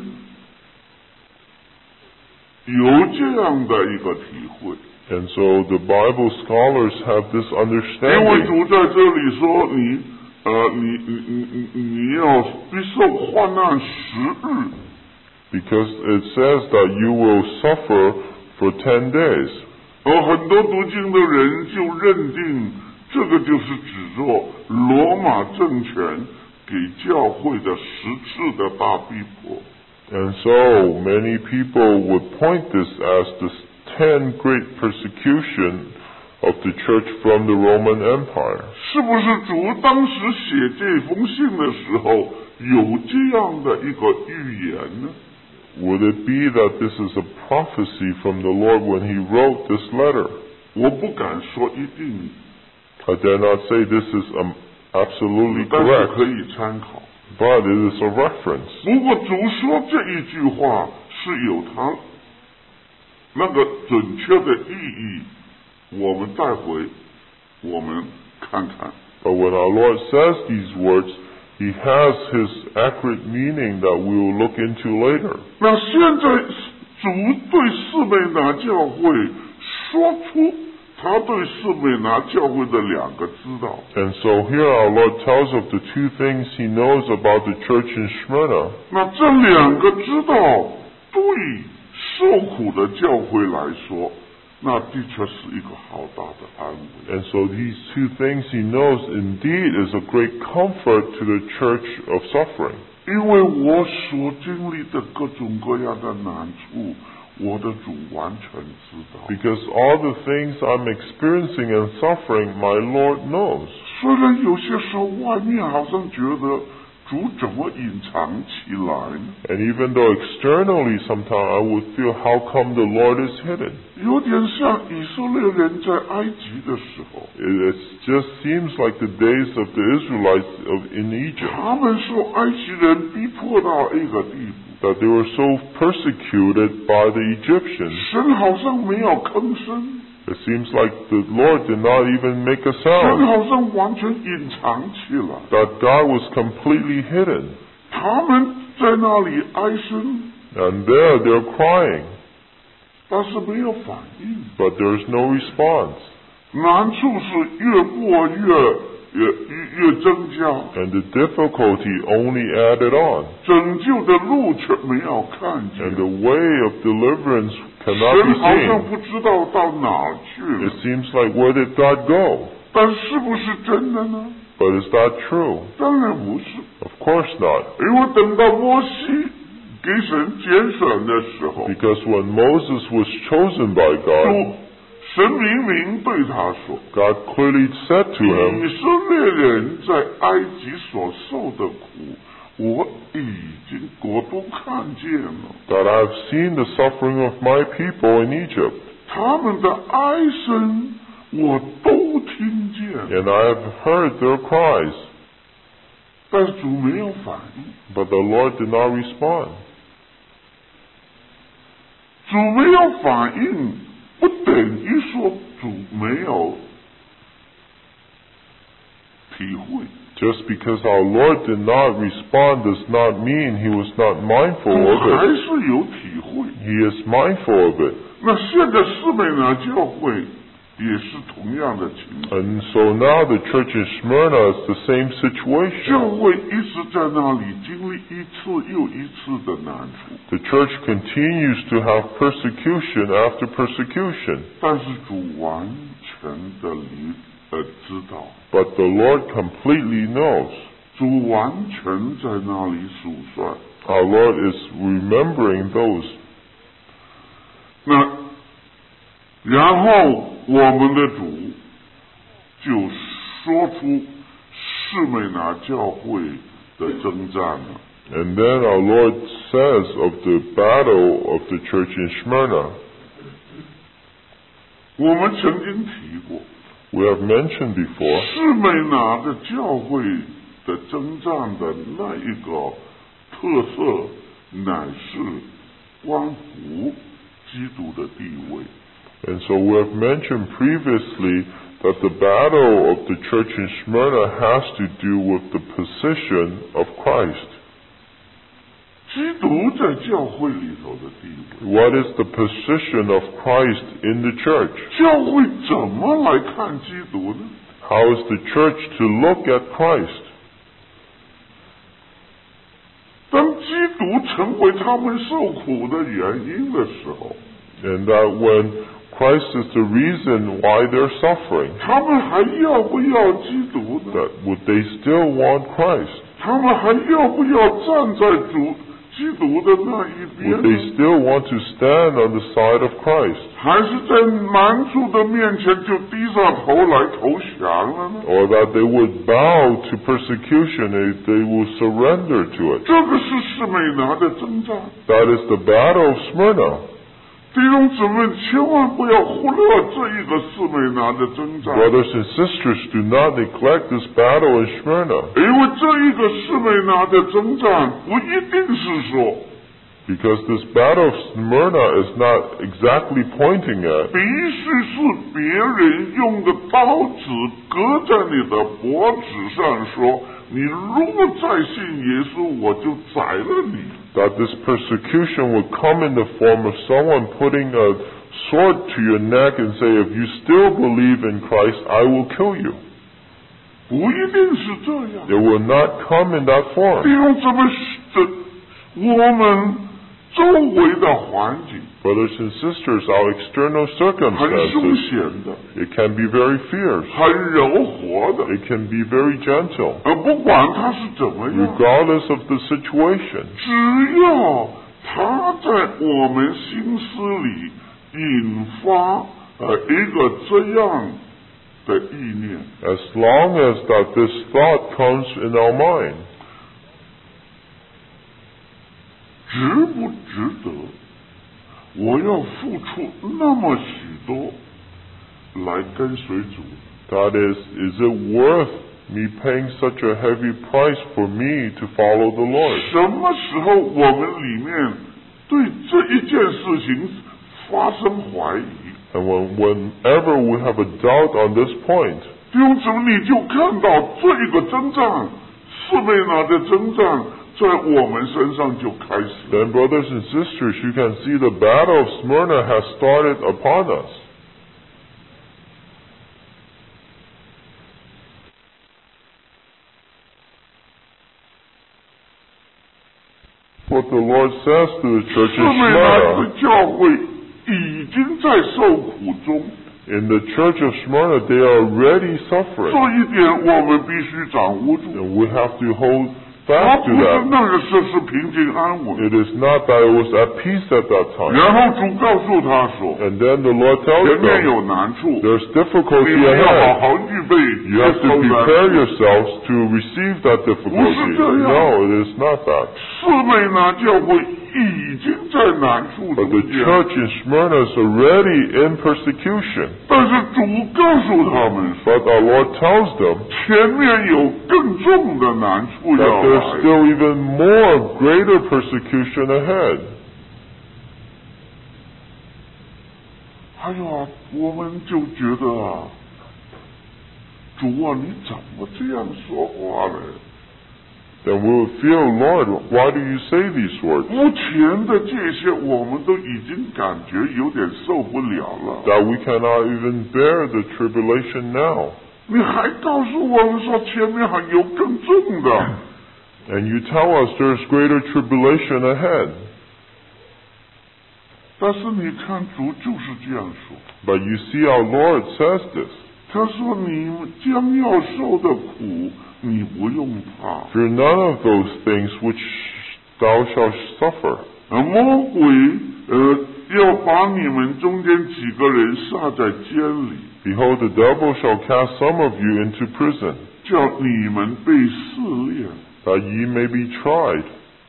有这样的一个体会。 And so the Bible scholars have this 因为 understanding. 主在这里说你呃你你你你你要必受患难十日。 Because it says that you will suffer for ten days. 而很多读经的人就认定这个就是指着罗马政权给教会的十次的大逼迫。 And so many people would point this as the ten great persecution of the church from the Roman Empire. 是不是主当时写这封信的时候有这样的一个预言呢？ Would it be that this is a prophecy from the Lord when He wrote this letter? 我不敢说一定， I dare not say this is um, absolutely 但是 correct, 可以参考。 but it is a reference. 不过主说这一句话是有它那个准确的意义，我们待会我们看看。 But when our Lord says these words, He has His accurate meaning that we will look into later. 那现在主对士美拿教会说出他对士美拿教会的两个知道。 And so here our Lord tells of the two things He knows about the church in Smyrna. 那这两个知道对受苦的教会来说，那的确是一个好大的安慰。 And so these two things He knows indeed is a great comfort to the church of suffering. 因为我所经历的各种各样的难处，我的主完全知道。 Because all the things I'm experiencing and suffering, my Lord knows. 虽然有些时候外面好像觉得主怎么隐藏起来呢？ And even though externally sometimes I would feel how come the Lord is hidden. 有点像以色列人在埃及的时候， It just seems like the days of the Israelites of, in Egypt, 他们受埃及人逼迫到一个地步， that they were so persecuted by the Egyptians. 神好像没有吭声， It seems like the Lord did not even make a 神 sound, 好像完全隐藏起来。 that God was completely hidden. 他们在那里哀声， And there they're crying, 但是没有反应。 but there's no response. 难处是越过越越越越增加， And the difficulty only added on. 拯救的路却没有看 And 见。 the way of deliverance cannot 神 be 好像 seen. 不知道到哪儿去 It 了， seems like where did God go? 但是不是真的呢？ But is that true? 当然不是， Of course not. 因为等到摩西给神拣选的时候， Because when Moses was chosen by 主 God, 神明明对他说 God clearly said to 以 him, 色列人在埃及所受的苦，我已经我都看见了， that I have seen the suffering of my people in Egypt, 他们的哀声我都听见， and I have heard their cries. 但是主没有反应， But the Lord did not respond. 主没有反应，不等于说主没有体会。 Just because our Lord did not respond does not mean He was not 主 mindful 还 of it. 是有体会。 He is mindful of it. 那现在士美拿教会也是同样的情况， And so now the church in Smyrna is the same 教 situation. 会一直在那里经历一次又一次的难处， The church continues to have persecution after persecution. 但是主完全的理呃知道， But the Lord completely knows. 主完全在那里数算。 Our Lord is remembering those. 那然后我们的主就说出士美拿教会的征战了。 And then our Lord says of the battle of the church in Smyrna, 我们曾经提过， we have mentioned before, 士美拿的教会的征战的那一个特色，乃是关乎基督的地位。 and so we have mentioned previously that the battle of the church in Smyrna has to do with the position of Christ. 基督在教会里头的地位， What is the position of Christ in the church? 教会怎么来看基督呢？ How is the church to look at Christ? 当基督成为他们受苦的原因的时候， And that when Christ is the reason why they're suffering, 他们还要不要基督呢？ that would they still want Christ? 他们还要不要站在主基督的那一边 Would 呢？ they still want to stand on the side of Christ? 还是在难处的面前就低下头来投降了呢？ Or that they would bow to persecution, they, they will surrender to it? 这个是士美拿的征战。 That is the battle of Smyrna. 弟兄姊妹，千万不要忽略这一个士美拿的征战， Brothers and sisters, do not neglect this battle in Smyrna, 因为这一个士美拿的征战不一定是说 because this battle of Smyrna is not exactly pointing at, 必须是别人用的刀子割在你的脖子上说，你如果再信耶稣，我就宰了你。 that this persecution would come in the form of someone putting a sword to your neck and say, if you still believe in Christ, I will kill you. 不一定是这样。 It will not come in that 弟 form. 兄姊妹，这我们周围的环境 Brothers and sisters, our external 很凶 circumstances, 险的， it can be very fierce. 很柔和的， It can be very gentle, 而不管它是怎么样， regardless of the situation. 只要它在我们心思里引发呃一个这样的意念， As long as that this thought comes in our mind, 值不值得？我要付出那么许多来跟随主？ that is, is it worth me paying such a heavy price for me to follow the Lord? 什么时候我们里面对这一件事情发生怀疑？ And when, whenever we have a doubt on this point, 弟兄姊妹，你就看到这一个征战，士美拿的征战，在我们身上就开始了。 then brothers and sisters, you can see the battle of Smyrna has started upon us. What the Lord says to the church 士 in 美拿的 Smyrna, 教会已经在受苦中， in the church of Smyrna, they are already 这 suffering. 一点我们必须掌握住。 And we have to hold 它 fast 不 to 是 that. 那个时候是平静安稳。 It is not that it was at peace at that time. 然后主告诉他说， And then the Lord tells 前面 them, 有难处， there's 你 difficulty 们要好 ahead. 好预备 You have 接 to 受难 prepare 处。 yourselves to receive that difficulty. No, it is not that. 士美拿教会已经在难处 But 中 the 间， church in Smyrna is already in persecution. 但是主告诉他们说， But our Lord tells them 前面有更重的难处 that 要 there's 来。 still even more greater persecution ahead. 哎呀，我们就觉得啊，主啊，你怎么这样说话呢？ Then we will feel, Lord, why do you say these words? 目前的这些，我们都已经感觉有点受不了了。 That we cannot even bear the tribulation now. 你还告诉我们说前面还有更重的， And you tell us there's greater tribulation ahead. 但是你看主就是这样说， But you see, our Lord says this. 他说你将要受的苦，你不用怕。 Fear none of those things which thou shalt suffer. 而魔鬼呃要把你们中间几个人下在监里， Behold, the devil shall cast some of you into prison, 叫你们被试炼， that ye may be tried.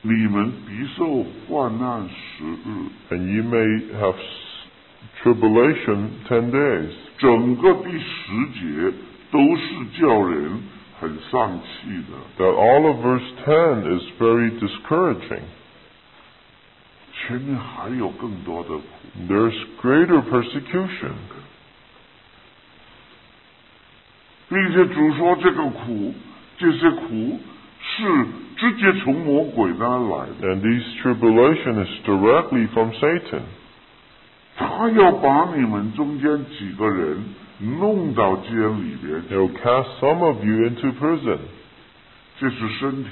你们必受患难十日， and you may have tribulation ten days. 整个第十节都是叫人很丧气的。 That all of verse ten is very discouraging. 前面还有更多的苦。 There's greater persecution. 并且主说这个苦，这些苦是直接从魔鬼那来的。 And this tribulation is directly from Satan. 他要把你们中间几个人弄到监里边去， He'll cast some of you into prison. 这是身体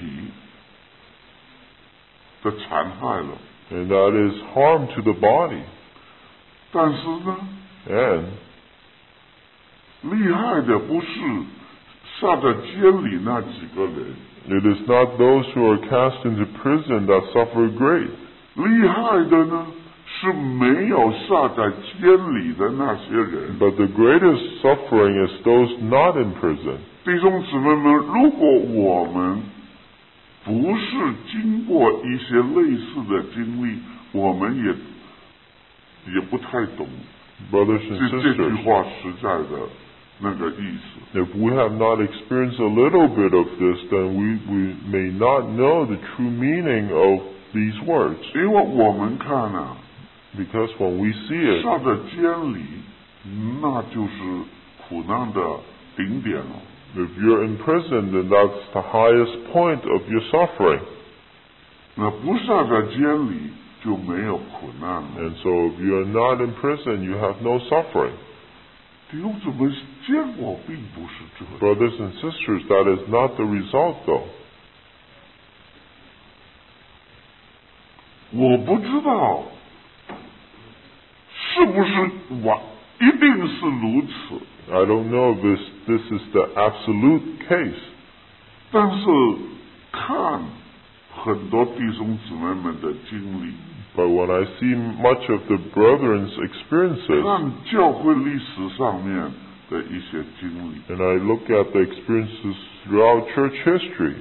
的残害了。 And that is harm to the body. 但是呢， And 厉害的不是下在监里那几个人， it is not those who are cast into prison that suffer great. 厉害的呢是没有下在监里的那些人。 But the greatest suffering is those not in prison. 弟兄姊妹们，如果我们不是经过一些类似的经历，我们也也不太懂 Brothers 这 and 这句 sisters, 话实在的那个意思。 if we have not experienced a little bit of this, then we, we may not know the true meaning of these words. 因为我们看啊， Because when we see it, 下在监里，那就是苦难的顶点了。 if you're in prison, then that's the highest point of your suffering. 那不下在监里就没有苦难了。 And so if you're not in prison, you have no suffering. 弟兄姊妹，结果并不是这样。 Brothers and sisters, that is not the result though. 我不知道是不是完一定是如此， I don't know if this, this is the absolute case. 但是看很多弟兄姊妹们的经历， But when I see much of the brethren's experiences, 看教会历史上面的一些经历， and I look at the experiences throughout church history,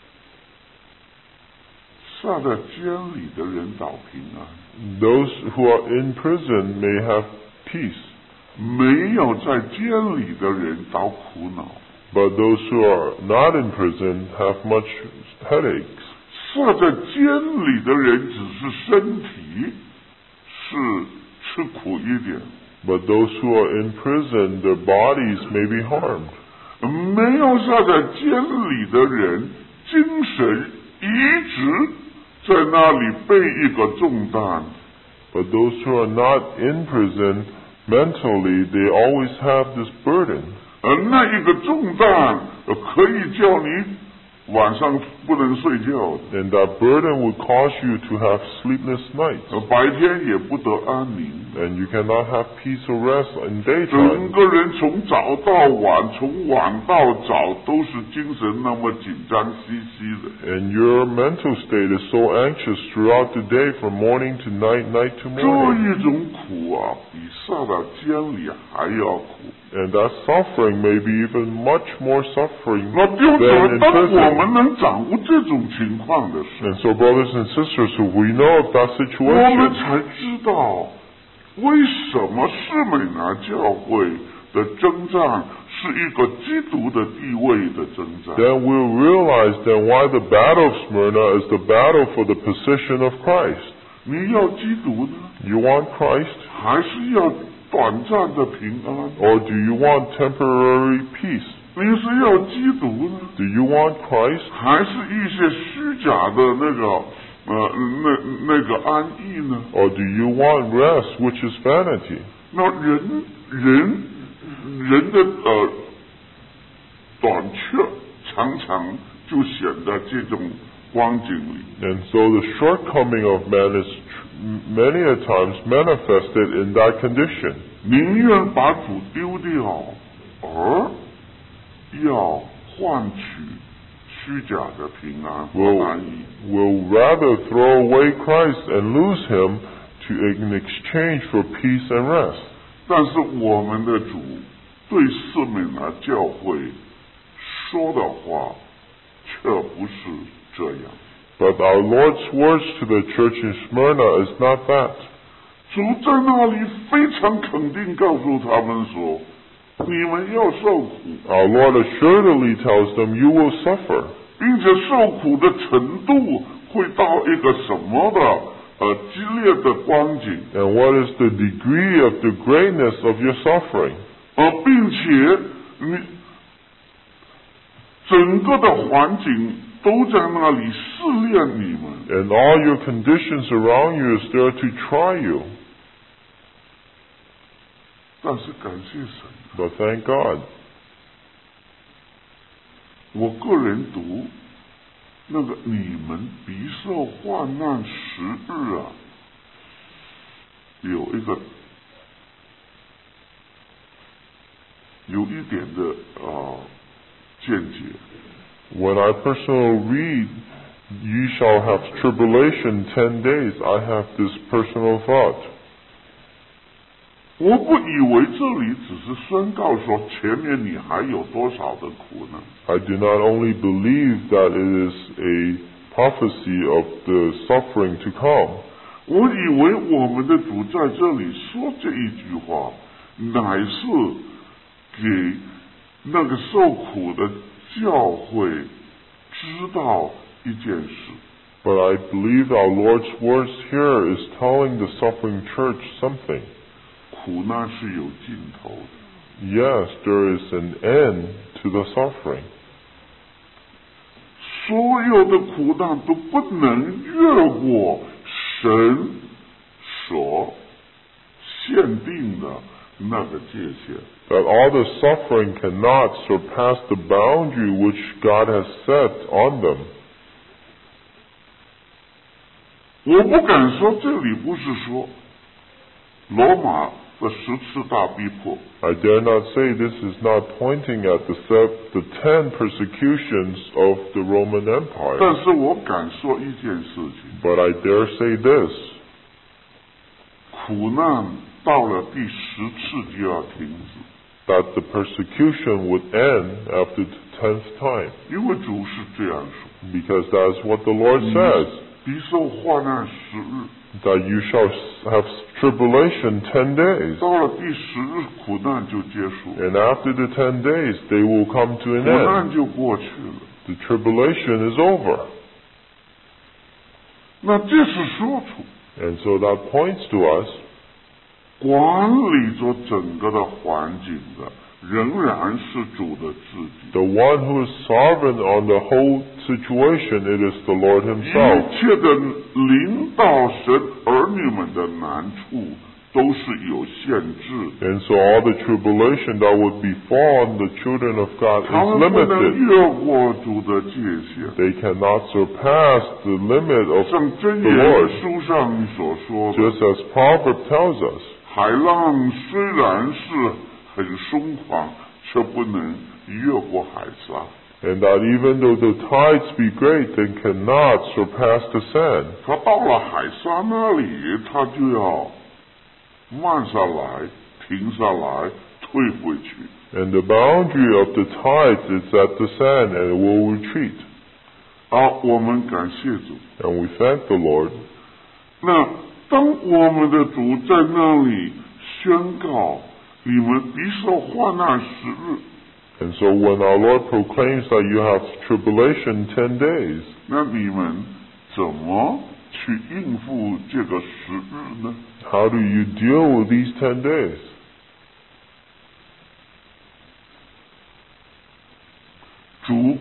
下在监里的人找平安， those who are in prison may have peace, 没有在监里的人找苦恼。 but those who are not in prison have much headaches. 下在监里的人只是身体是吃苦一点， But those who are in prison, their bodies may be harmed. 没有下在监里的人，精神一直在那里背一个重担。 But those who are not in prison, mentally, they always have this burden. 而那一个重担呃可以叫你晚上不能睡觉， And that burden would cause you to have sleepless nights. 呃白天也不得安宁， And you cannot have peace or rest in 整 daytime. 个人从早到晚，从晚到早都是精神那么紧张兮兮的。 And your mental state is so anxious throughout the day from morning to night, night to 这 morning. 一种苦啊，比下到监里还要苦。 And that suffering may be even much more suffering 那弟兄姊 than 妹， in 当我 prison. 们能掌握这种情况的时候， And so, brothers and sisters, if we know of that 我们 situation, 才知道为什么士美拿教会的征战是一个基督的地位的征战。 then we'll realize then why the battle of Smyrna is the battle for the position of Christ. 你要基督呢， You want Christ, 还是要短暂的平安？ or do you want temporary peace? 你是要基督呢， Do you want Christ, 还是一些虚假的那个呃那那个安逸呢？ or do you want rest, which is vanity? 那人人人的呃短缺，常常就显在这种光景里。 And so the shortcoming of man is tr- many a times manifested in that condition. 宁愿把主丢掉，而要换取虚假的平安和 Will, 安逸。 will rather throw away Christ and lose him to in exchange for peace and rest. 但是我们的主对士美拿教会说的话，却不是这样。 But our Lord's words to the church in Smyrna is not that. 主在那里非常肯定告诉他们说，你们要受苦， Our Lord assuredly tells them, you will suffer. 并且受苦的程度会到一个什么的呃激烈的光景， And what is the degree of the greatness of your suffering? 而并且你整个的环境都在那里试炼你们。 And all your conditions around you is there to try you. 但是感谢神， But thank God. 我个人读那个你们必受患难时日啊，有一个有一点的啊、呃、见解。 When I personally read, you shall have tribulation ten days, I have this personal thought. 我不以为这里只是宣告说前面你还有多少的苦呢？ I do not only believe that it is a prophecy of the suffering to come. 我以为我们的主在这里说这一句话，乃是给那个受苦的教会知道一件事。 But I believe our Lord's words here is telling the suffering church something. 苦难是有尽头的。 Yes, there is an end to the suffering. 所有的苦难都不能越过神所限定的那个界限。 That all the suffering cannot surpass the boundary which God has set on them. 我不敢说这里不是说罗马的十次大逼迫， I dare not say this is not pointing at the, se- the ten persecutions of the Roman 但 Empire. 是我敢说一件事情， But I dare say this, 苦难到了第十次就要停止， that the persecution would end after the tenth time. 因为主是这样说， Because that's what the Lord says, 必受患难十日， that you shall have tribulation ten days. 到了第十日苦难就结束， And after the ten days, they will come to an 苦 end. 难就过去了。 The tribulation is over. 那这是说出 And so that points to us, 管理着整个的环境的仍然是主的自己， the one who is sovereign on the whole situation, it is the Lord 一 himself. 切的领导神儿女们的难处都是有限制， And so all the tribulation that would befall the children of God 他 is 们不能 limited. 越过主的界限。 They cannot surpass the limit of 像箴 the 言 Lord. 书上所说的， Just as Proverb tells us, 海浪虽然是很凶狂，却不能越过海沙。 and that even though the tides be great, they cannot surpass the sand. 他到了海沙那里，他就要慢下来，停下来，退回去。 And the boundary of the tides is at the sand, and it will retreat. 好，我们感谢主。 And we thank the Lord. 那当我们的主在那里宣告，你们必受患难十日， And so when our Lord proclaims that you have tribulation ten days, 那你们怎么去应付这个十日呢？ how do you deal with these ten days? 主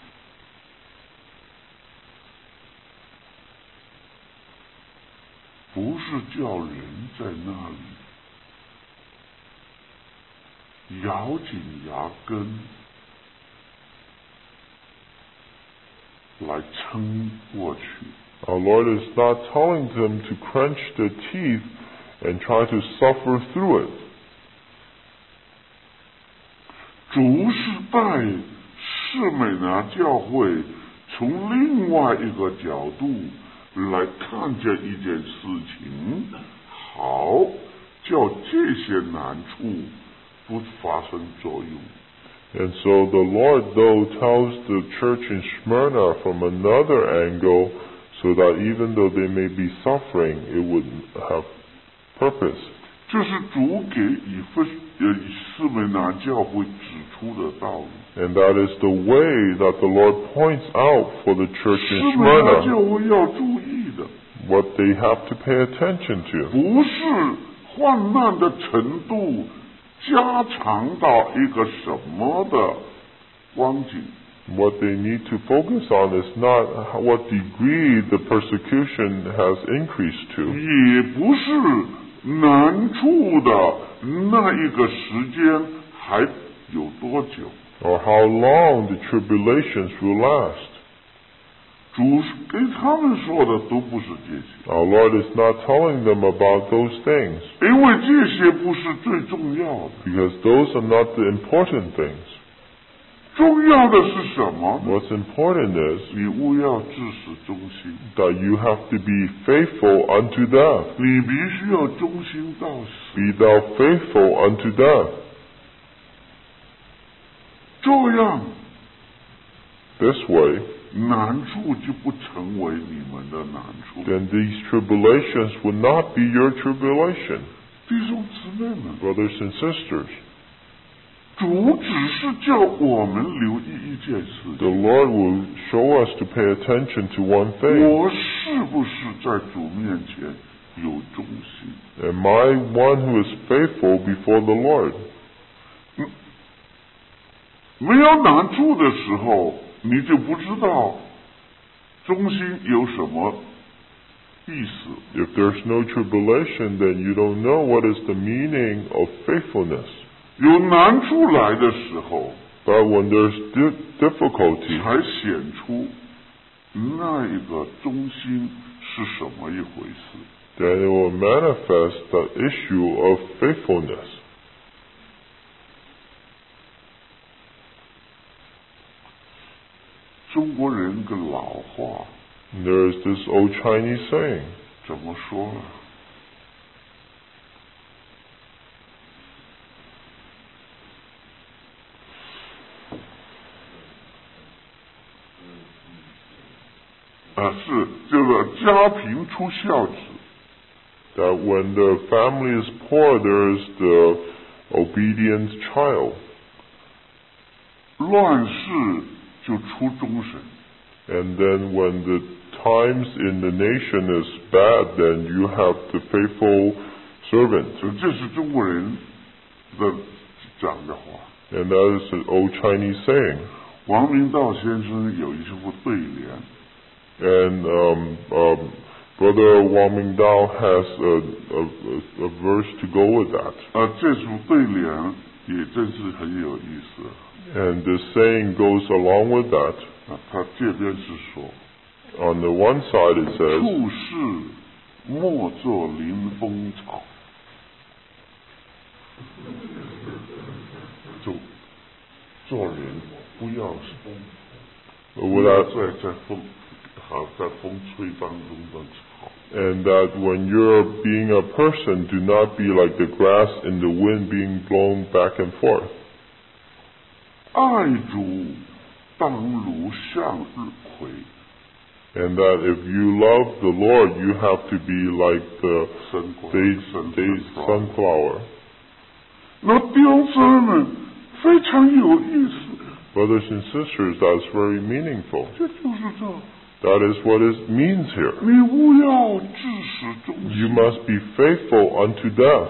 不是叫人在那里咬紧牙根来撑过去， Our Lord is not telling them to clench their teeth and try to suffer through it. 主是带士美拿教会从另外一个角度来看见一件事情，好叫这些难处不发生作用。 And so the Lord, though, tells the church in Smyrna from another angle, so that even though they may be suffering, it would have purpose. 这是主给以弗呃士美拿教会指出的道路。 And that is the way that the Lord points out for the church 士 in 美拿 Smyrna, 教会要注意的， what they have to pay attention to. 不是患难的程度加长到一个什么的光景。 What they need to focus on is not what degree the persecution has increased to, 也不是难处的那一个时间还有多久。 or how long the tribulations will last. 主给他们说的都不是这些， Our Lord is not telling them about those things, 因为这些不是最重要的。 because those are not the important things. 重要的是什么？ What's important is 你务要至死忠心， that you have to be faithful unto death. 你必须要忠心到死。 Be thou faithful unto death. 这样 This way, 难处就不成为你们的难处。 then these tribulations would not be your tribulation. 弟兄姊妹们， Brothers and sisters, 主只是叫我们留意一件事 the 情： Lord will show us to pay attention to one thing. 我是不是在主面前有忠心？ Am I one who is faithful before the Lord? 没有难处的时候，你就不知道忠心有什么意思。 If there's no tribulation, then you don't know what is the meaning of faithfulness. 有难处来的时候， But when there's di- difficulty, 才显出那一个忠心是什么一回事。 then it will manifest the issue of faithfulness. 中国人个老话 There is this old Chinese saying, 怎么说呢？啊，是这个家贫出孝子， that when the family is poor, there is the obedient child. 乱世就出忠臣。 And then when the times in the nation is bad, then you have the faithful servant. 这这是中国人的讲的话。 And that is an old Chinese saying. 王明道先生有一副对联， And um, um, Brother Wang Mingdao has a, a, a verse to go with that. 啊，这副对联也真是很有意思。 And the saying goes along with that. 啊，他这边是说， On the one side it says, 处事莫作临风草，就做人不要不 without, 要在在风好在风吹当中的草。 and that when you're being a person, do not be like the grass in the wind being blown back and forth. 爱主当如向日葵， And that if you love the Lord, you have to be like the 生果 day, 生 day 花。 sunflower. 那弟兄姊妹们非常有意思， Brothers and sisters, that's very meaningful. 这就是这。 That is what it means here. 你务要至始忠 You 心。 must be faithful unto death.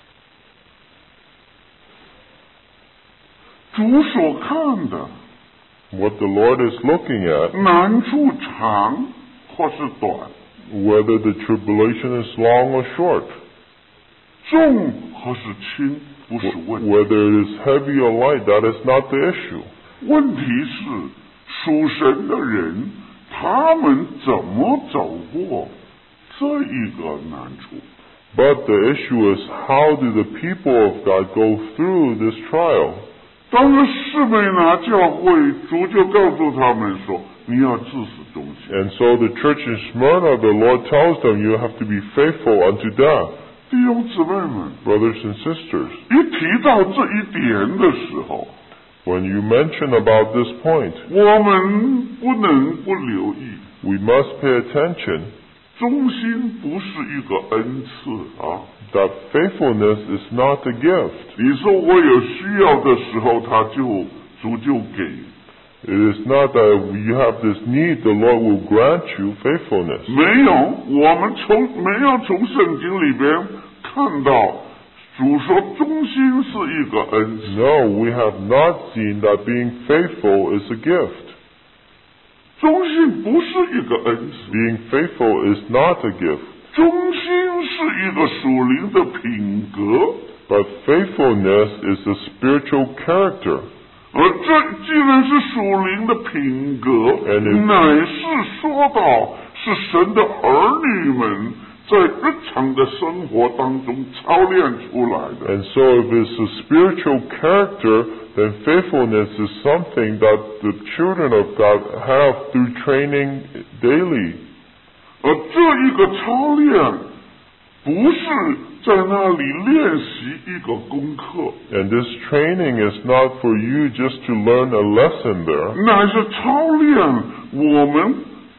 主所看的 What the Lord is looking at, 难处长或是短， whether the tribulation is long or short, 重或是轻，不是问题。 whether it is heavy or light, that is not the issue. 问题是属神的人，他们怎么走过这一个难处？ But the issue is, how do the people of God go through this trial? 当了士美拿教会，主就告诉他们说：“你要至死忠心。 And so the church in Smyrna, the Lord tells them, you have to be faithful unto death. ” 弟兄姊妹们， Brothers and sisters, 一提到这一点的时候， When you mention about this point, 我们不能不留意， we must pay attention 忠心不是一个恩赐啊。 that faithfulness is not a gift. 你说我有需要的时候，他就主就给。 It is not that you have this need, the Lord will grant you faithfulness. 没有，我们从没有从圣经里边看到主说忠心是一个恩赐。 No, we have not seen that being faithful is a gift. 忠心不是一个恩赐， Being faithful is not a gift. 忠心是一个属灵的品格。 But faithfulness is a spiritual character. 而这既然是属灵的品格， And it- 乃是说到是神的儿女们在日常的生活当中操练出来的。 And so if it's a spiritual character, then faithfulness is something that the children of God have through training daily. 而这一个操练，不是在那里练习一个功课， And this training is not for you just to learn a lesson there, 乃是操练我们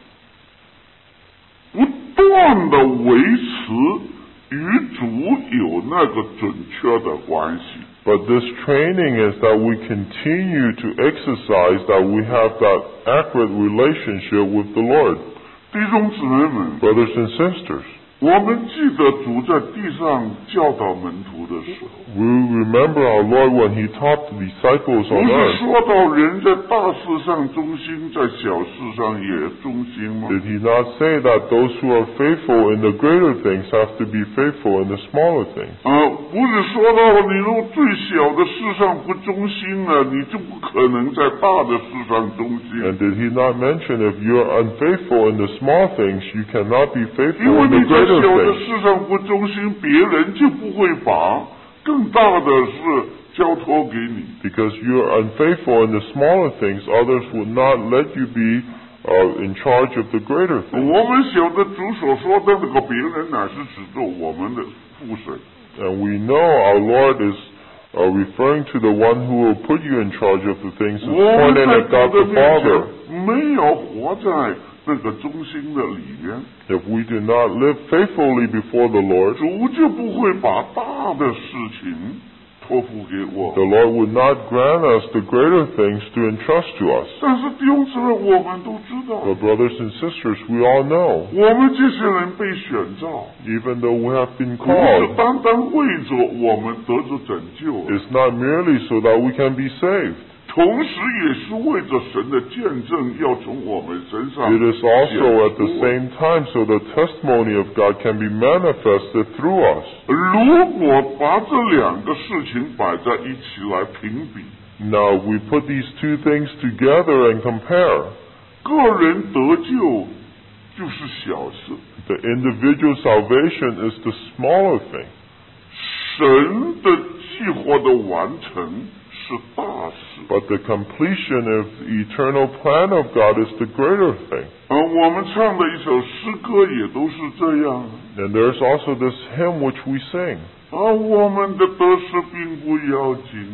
不断的维持与主有那个准确的关系。 but this training is that we continue to exercise that we have that accurate relationship with the Lord. 弟兄姊妹们， Brothers and sisters, 我们记得主在地上教导门徒的时候， we remember our Lord when He taught the disciples 不 on 是 earth. 说到人在大事上忠心，在小事上也忠心吗？ Did He not say that those who are faithful in the greater things have to be faithful in the smaller things? 啊，不是说到你如果最小的事上不忠心了，你就不可能在大的事上忠心。 And did He not mention if you are unfaithful in the small things, you cannot be 因 faithful 为 in the 你在 greater 小的 things? 事上不忠心，别人就不会把更大的事交托给你。 Because you are unfaithful in the smaller things, others would not let you be uh, in charge of the greater 我 things. 们晓得主所说的那个别人乃是指着我们的父神。 And we know our Lord is uh, referring to the one who will put you in charge of the things, is 我们 pointing 在 at 主 God 的 the 面 Father. 前没有活在那个忠心的里面， If we do not live faithfully before the Lord, 主就不会把大的事情托付给我 the。Lord would not grant us the greater things to entrust to us. 但是弟兄姊妹，我们都知道， But brothers and sisters, we all know, 我们这些人被选召， even though we have been 不是 called, 单单为着我们得着拯救， it's not merely so that we can be saved. 同时也是为着神的见证要从我们身上 It is also at the 显出。 same time so the testimony of God can be manifested through us. 如果把这两个事情摆在一起来评比， Now, we put these two things together and compare. 个人得救就是小事， The individual salvation is the smaller thing. 神的计划的完成是大事。 But the completion of the eternal plan of God is the greater thing. 而我们唱的一首诗歌也都是这样。 And there's also this hymn which we sing, 而我们的得失并不要紧，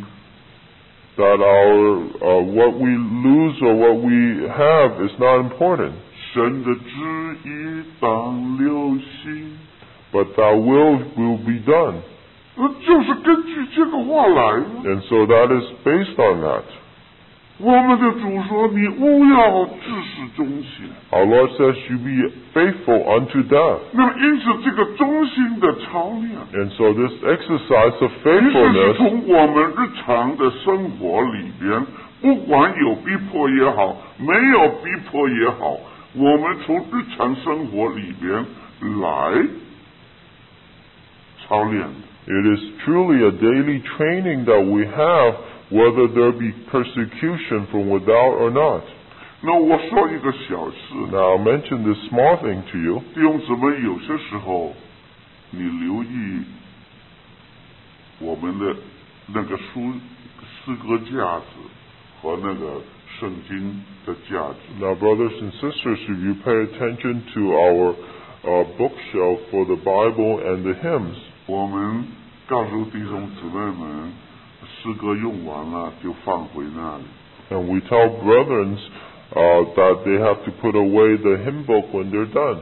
that our uh, what we lose or what we have is not important, 神的旨意当流行。 but Thy will will be done. 呃，就是根据这个话来的。 And so that is based on that. 我们的主说：“你勿要至死忠心。 Our Lord says, "You be faithful unto death." ” 那么，因此这个忠心的操练， And so this exercise of 其实是 faithfulness 从我们日常的生活里边，不管有逼迫也好，没有逼迫也好，我们从日常生活里边来操练的。 It is truly a daily training that we have, whether there be persecution from without or not. 那我说一个小事， Now, I'll mention this small thing to you. 弟兄姊妹，有些时候你留意我们的那个书诗歌架子和那个圣经的架子。 Now, brothers and sisters, if you pay attention to our uh, bookshelf for the Bible and the hymns, 我们告诉弟兄姊妹们， 诗歌用完了就放回那里。 And we tell brethren uh, that they have to put away the hymn book when they're done.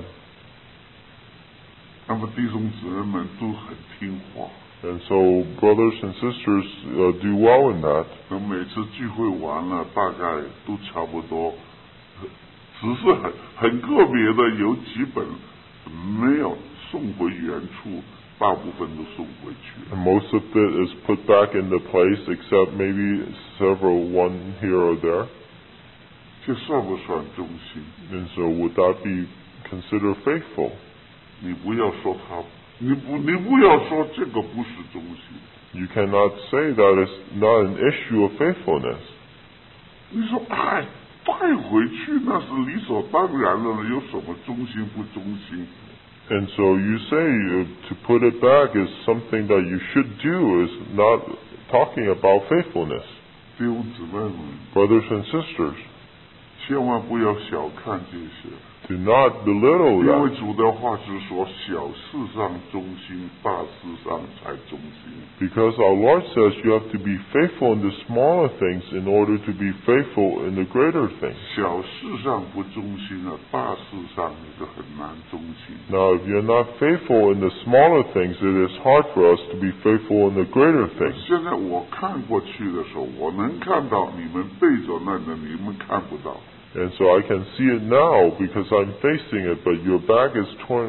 那么弟兄姊妹们都很听话。 And so brothers and sisters uh, do well in that. 那每次聚会完了，大概都差不多，只是很很个别的有几本没有送回原处，大部分都送回去。 And most of it is put back in the place, except maybe several, one here or there. 这算不算忠心？ And so would that be considered faithful? 你不要说他，你不你不要说这个不是忠心。 You cannot say that it's not an issue of faithfulness. 你说哎，带回去那是理所当然的了，有什么忠心不忠心？ And so you say uh, to put it back is something that you should do, is not talking about faithfulness. 弟兄姊妹们， Brothers and sisters, 千万不要小看这些。 do not belittle 因为 that. 主的话是说，小事上忠心，大事上才忠心。 Because our Lord says you have to be faithful in the smaller things in order to be faithful in the greater things. 小事上不忠心啊，大事上你就很难忠心。 Now, if you're not faithful in the smaller things, it is hard for us to be faithful in the greater things. 现在我看过去的时候，我能看到你们背着那个，你们看不到。 And so I can see it now because I'm facing it, but your back is torn,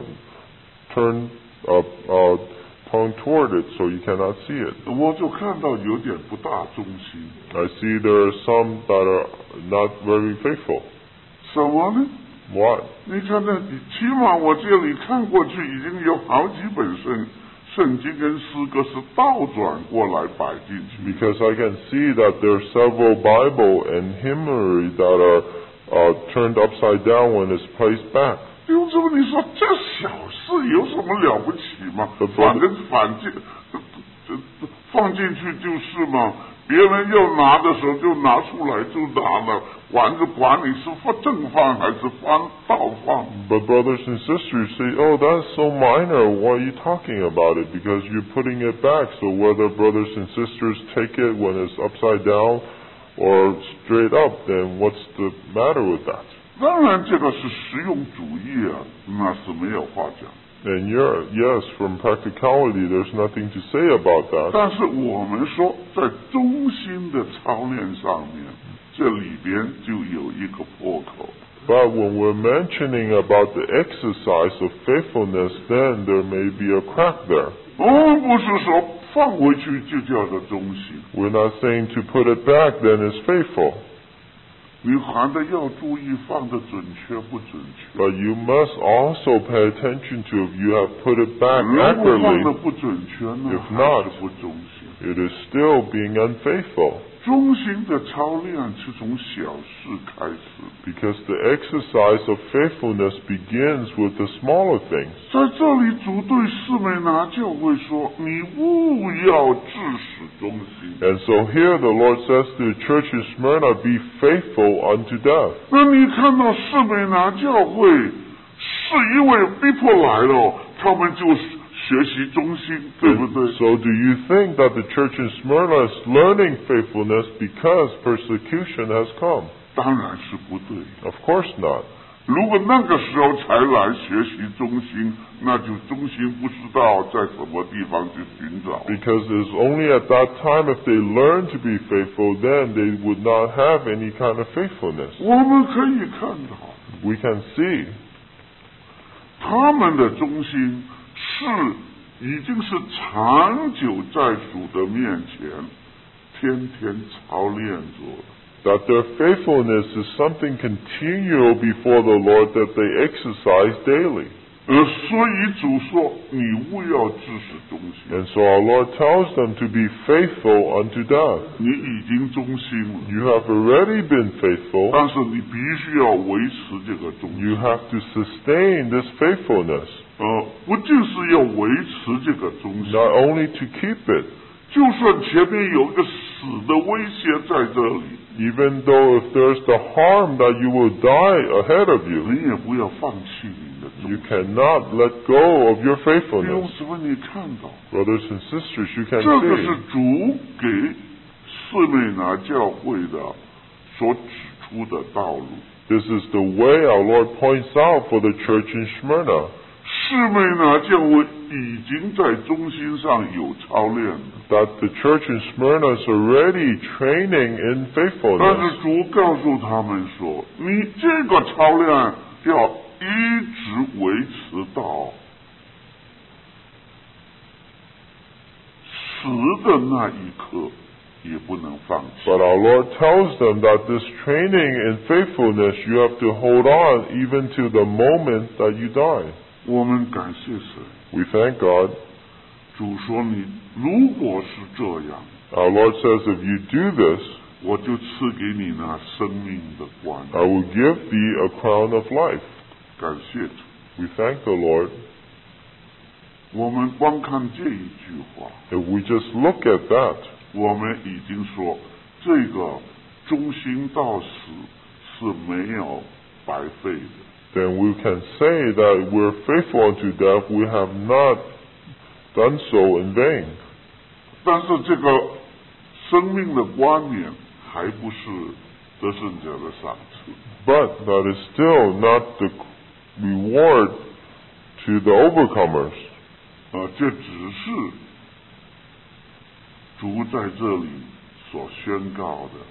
turned up, uh, turned toward it, so you cannot see it. 我就看到有点不大忠心。 I see there are some that are not very faithful. 什么呢？ What? 你看那，起码我这里看过去已经有好几本圣圣经跟诗歌是倒转过来摆进去。 Because I can see that there are several Bible and hymnary that are uh, turned upside down when it's placed back. 弟兄姊妹，你说这小事有什么了不起吗？ But 反正反进放进去就是嘛。别人要拿的时候就拿出来就拿了，管着管你是放正放还是放倒放。 But brothers and sisters say, oh, that's so minor. Why are you talking about it? Because you're putting it back. So whether brothers and sisters take it when it's upside down or straight up, then what's the matter with that? 当然，这个是实用主义啊，那是没有话讲。 And you're, yes, from practicality, there's nothing to say about that. 但是我们说，在中心的操练上面，这里边就有一个破口。 But when we're mentioning about the exercise of faithfulness, then there may be a crack there. 我们不是说放回去就叫做忠心， We're not saying to put it back, then it's faithful. 你还得要注意放的准确不准确。 But you must also pay attention to if you have put it back 如果放的 accurately, 不准确呢， If 还 not, 是不忠心。 it is still being unfaithful. 忠心的操练是从小事开始。 Because the exercise of faithfulness begins with the smaller things. 在这里，主对士美拿教会说：“你勿要致使忠心。” And so here the Lord says to the church in Smyrna, be faithful unto death. 那你看到士美拿教会是因为逼迫来了，他们就学习忠心，对不对？ So do you think that the church in Smyrna is learning faithfulness because persecution has come? 当然是不对。 Of course not. 如果那个时候才来学习忠心，那就忠心不知道在什么地方去寻找。 Because it's only at that time if they learn to be faithful, then they would not have any kind of faithfulness. 我们可以看到， We can see 他们的忠心是已经是长久在主的面前，天天操练着。 that their faithfulness is something continual before the Lord that they exercise daily. 呃，所以主说：“你勿要致使忠心。” And so our Lord tells them to be faithful unto death. 你已经忠心了， You have already been faithful. 但是你必须要维持这个忠心。 You have to sustain this faithfulness. 呃，不就是要维持这个忠心？ Not only to keep it, 就算前面有一个死的威胁在这里， even though if there's the harm that you will die ahead of you, 你也不要放弃你的忠忠 You 心。 cannot let go of your 弟兄 faithfulness. 姊妹，你看到， Brothers and sisters, you can 这个是 see 主给士美拿教会的所指出的道路。 this is the way our Lord points out for the church in Smyrna. 士美拿教会已经在忠心上有操练了， That the church in Smyrna is already training in 但 faithfulness. 是主告诉他们说，你这个操练要一直维持到死的那一刻，也不能放弃。 But our Lord tells them that this training in faithfulness you have to hold on even to the moment that you die. 我们感谢神， We thank God. 主说你如果是这样， Our Lord says if you do this, 我就赐给你那生命的冠。 I will give thee a crown of life. 感谢主， We thank the Lord. 我们光看这一句话， If we just look at that, 我们已经说这个忠心到死是没有白费的。 then we can say that we're faithful unto death. We have not done so in vain. 但是这个生命的冠冕还不是得胜者的赏赐。 But that is still not the reward to the overcomers. 呃，这只是主在这里所宣告的，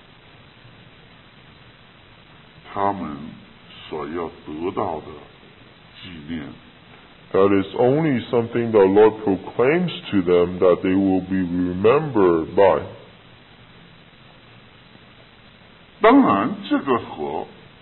他们所要得到的纪念。 That is only something the Lord proclaims to them that they will be remembered by. 当然，这个和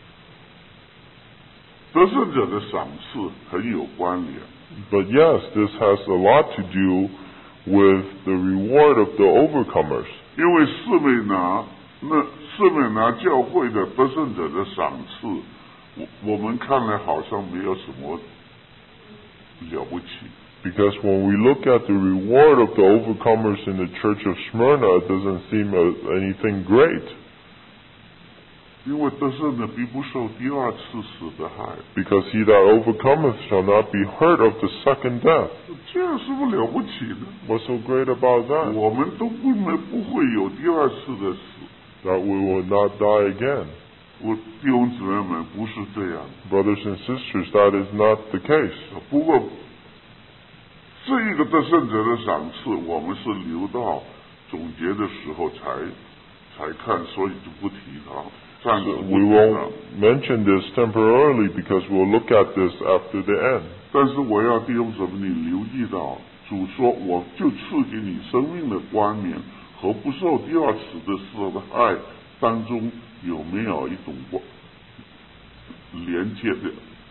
得胜者的赏赐很有关联。 But yes, this has a lot to do with the reward of the overcomers. 因为士美拿那士美拿教会的得胜者的赏赐，我我们看来好像没有什么了不起。 Because when we look at the reward of the overcomers in the church of Smyrna, it doesn't seem uh, anything great. 因为得胜的必不受第二次死的害， Because he that overcometh shall not be hurt of the second death. 这有什么了不起呢？ What's so great about that? 我们都不没不会有第二次的死。 That we will not die again. 我弟兄姊妹们不是这样。 Brothers and sisters, that is not the case. 不过这一个得胜者的赏赐，我们是留到总结的时候才才看，所以就不提它。暂时 So 不 we 提它。 won't mention this temporarily because we'll look at this after the end. 但是我要弟兄姊妹你留意到，主说我就赐给你生命的冠冕和不受第二次的死的害当中有没有一种关连接的？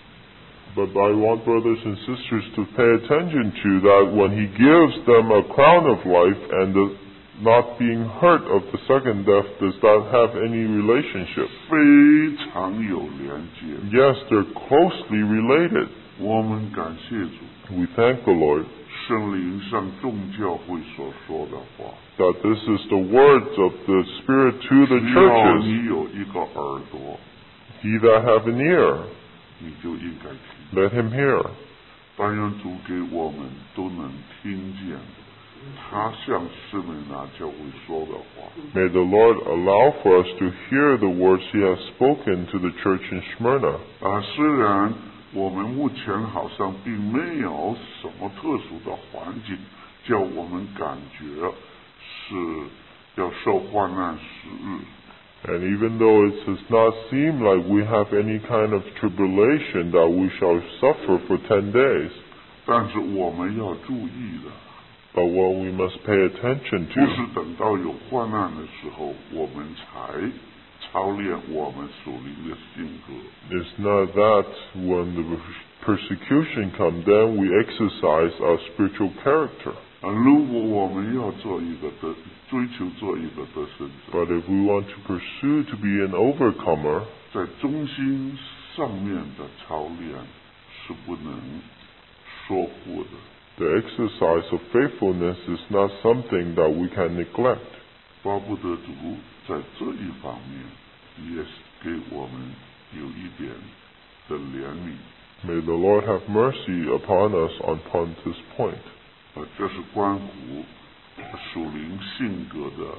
But I want brothers and sisters to pay attention to that when he gives them a crown of life and the not being hurt of the second death does not have any relationship. 非常有连接。 Yes, they're closely related. 我们感谢主， We thank the Lord 圣灵向众教会所说的话。 that this is the words of the Spirit to the 只要 churches. 你有一个耳朵， He that have an ear, 你就应该听。 let him hear. 但愿主给我们都能听见他向士美拿教会说的话。 May the Lord allow for us to hear the words he has spoken to the church in Smyrna. 啊，虽然我们目前好像并没有什么特殊的环境，叫我们感觉是要受患难时日。 And even though it does not seem like we have any kind of tribulation that we shall suffer for ten days, 但是我们要注意的， but what we must pay attention 不是 to 等到有患难的时候，我们才操练我们属灵的性格。 is not that when the persecution comes, then we exercise our spiritual character. 啊，如果我们要做一个得追求做一个得胜者， But if we want to pursue to be an overcomer, 在中心上面的操练是不能说破的。 the exercise of faithfulness is not something that we can neglect. 巴不得主在这一方面也给我们有一点的怜悯。 May the Lord have mercy upon us upon this point. 呃，这是关乎属灵性格的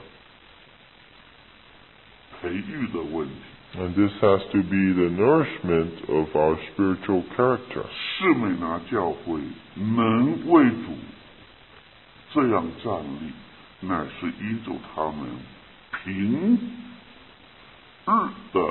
培育的问题。 And this has to be the nourishment of our spiritual character. 士美拿教会能为主这样站立，乃是依着他们平日的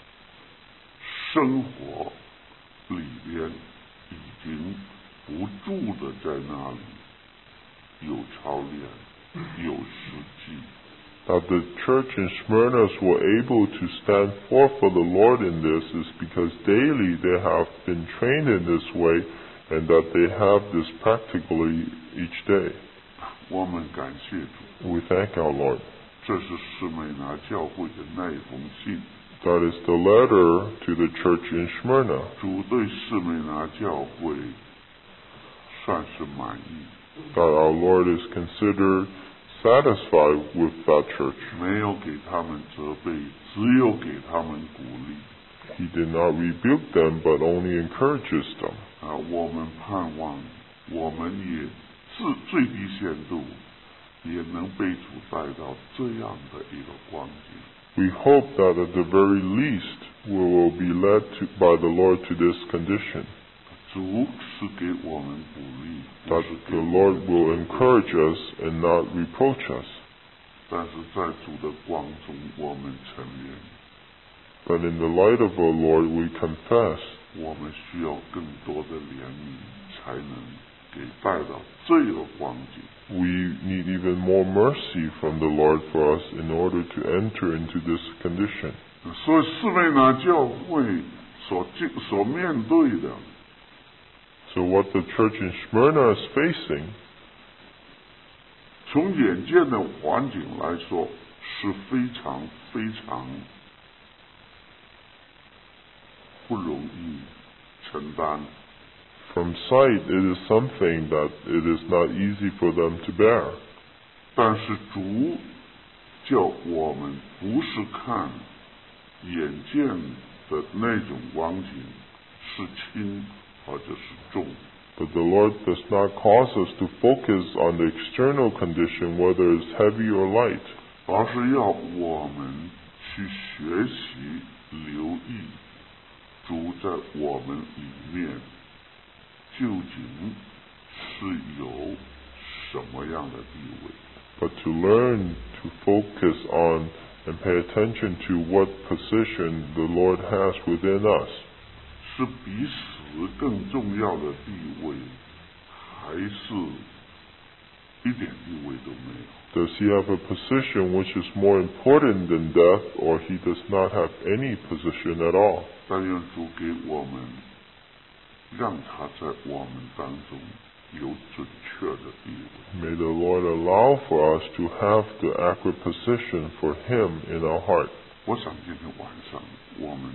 生活里边，已经不住的在那里有操练，有实际。 That the church in Smyrna were able to stand forth for the Lord in this is because daily they have been trained in this way and that they have this practically each day. 我们感谢主， We thank our Lord. 这是士美拿教会的那一封信。 That is the letter to the church in Smyrna. 主对士美拿教会算是满意， That our Lord is considered satisfied with that church. 没有给他们责备，只有给他们鼓励。 He did not rebuke them, but only encourages them. 啊，我们盼望，我们也至最低限度也能被主带到这样的一个光景。 We hope that at the very least we will be led to, by the Lord to this condition. 主是给我们鼓励，不 That 是给 the 我 Lord 们 will 责备 encourage us and not reproach us. 但是在主的光中，我们承认， But in the light of our Lord we confess 我们需要更多的怜悯，才能给带到这个光景。 we need even more mercy from the Lord for us in order to enter into this condition. 所以士美拿教会所经所面对的， So what the church in Smyrna is facing, 从眼见的环境来说，是非常非常不容易承担。 from sight, it is something that it is not easy for them to bear. 但是主叫我们不是看眼见的那种光景是轻或者是重， But the Lord does not cause us to focus on the external condition, whether it's heavy or light, 而是要我们去学习留意主在我们里面究竟是有什么样的地位。 but to learn to focus on and pay attention to what position the Lord has within us. 是比死更重要的地位，还是一点地位都没有？ Does he have a position which is more important than death, or he does not have any position at all? 但愿主给我们，让他在我们当中有准确的地位。 May the Lord allow for us to have the accurate position for him in our heart. 我想今天晚上我们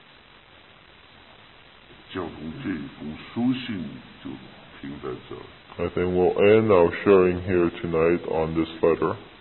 就从这封书信就停在这儿。 I think we'll end our sharing here tonight on this letter.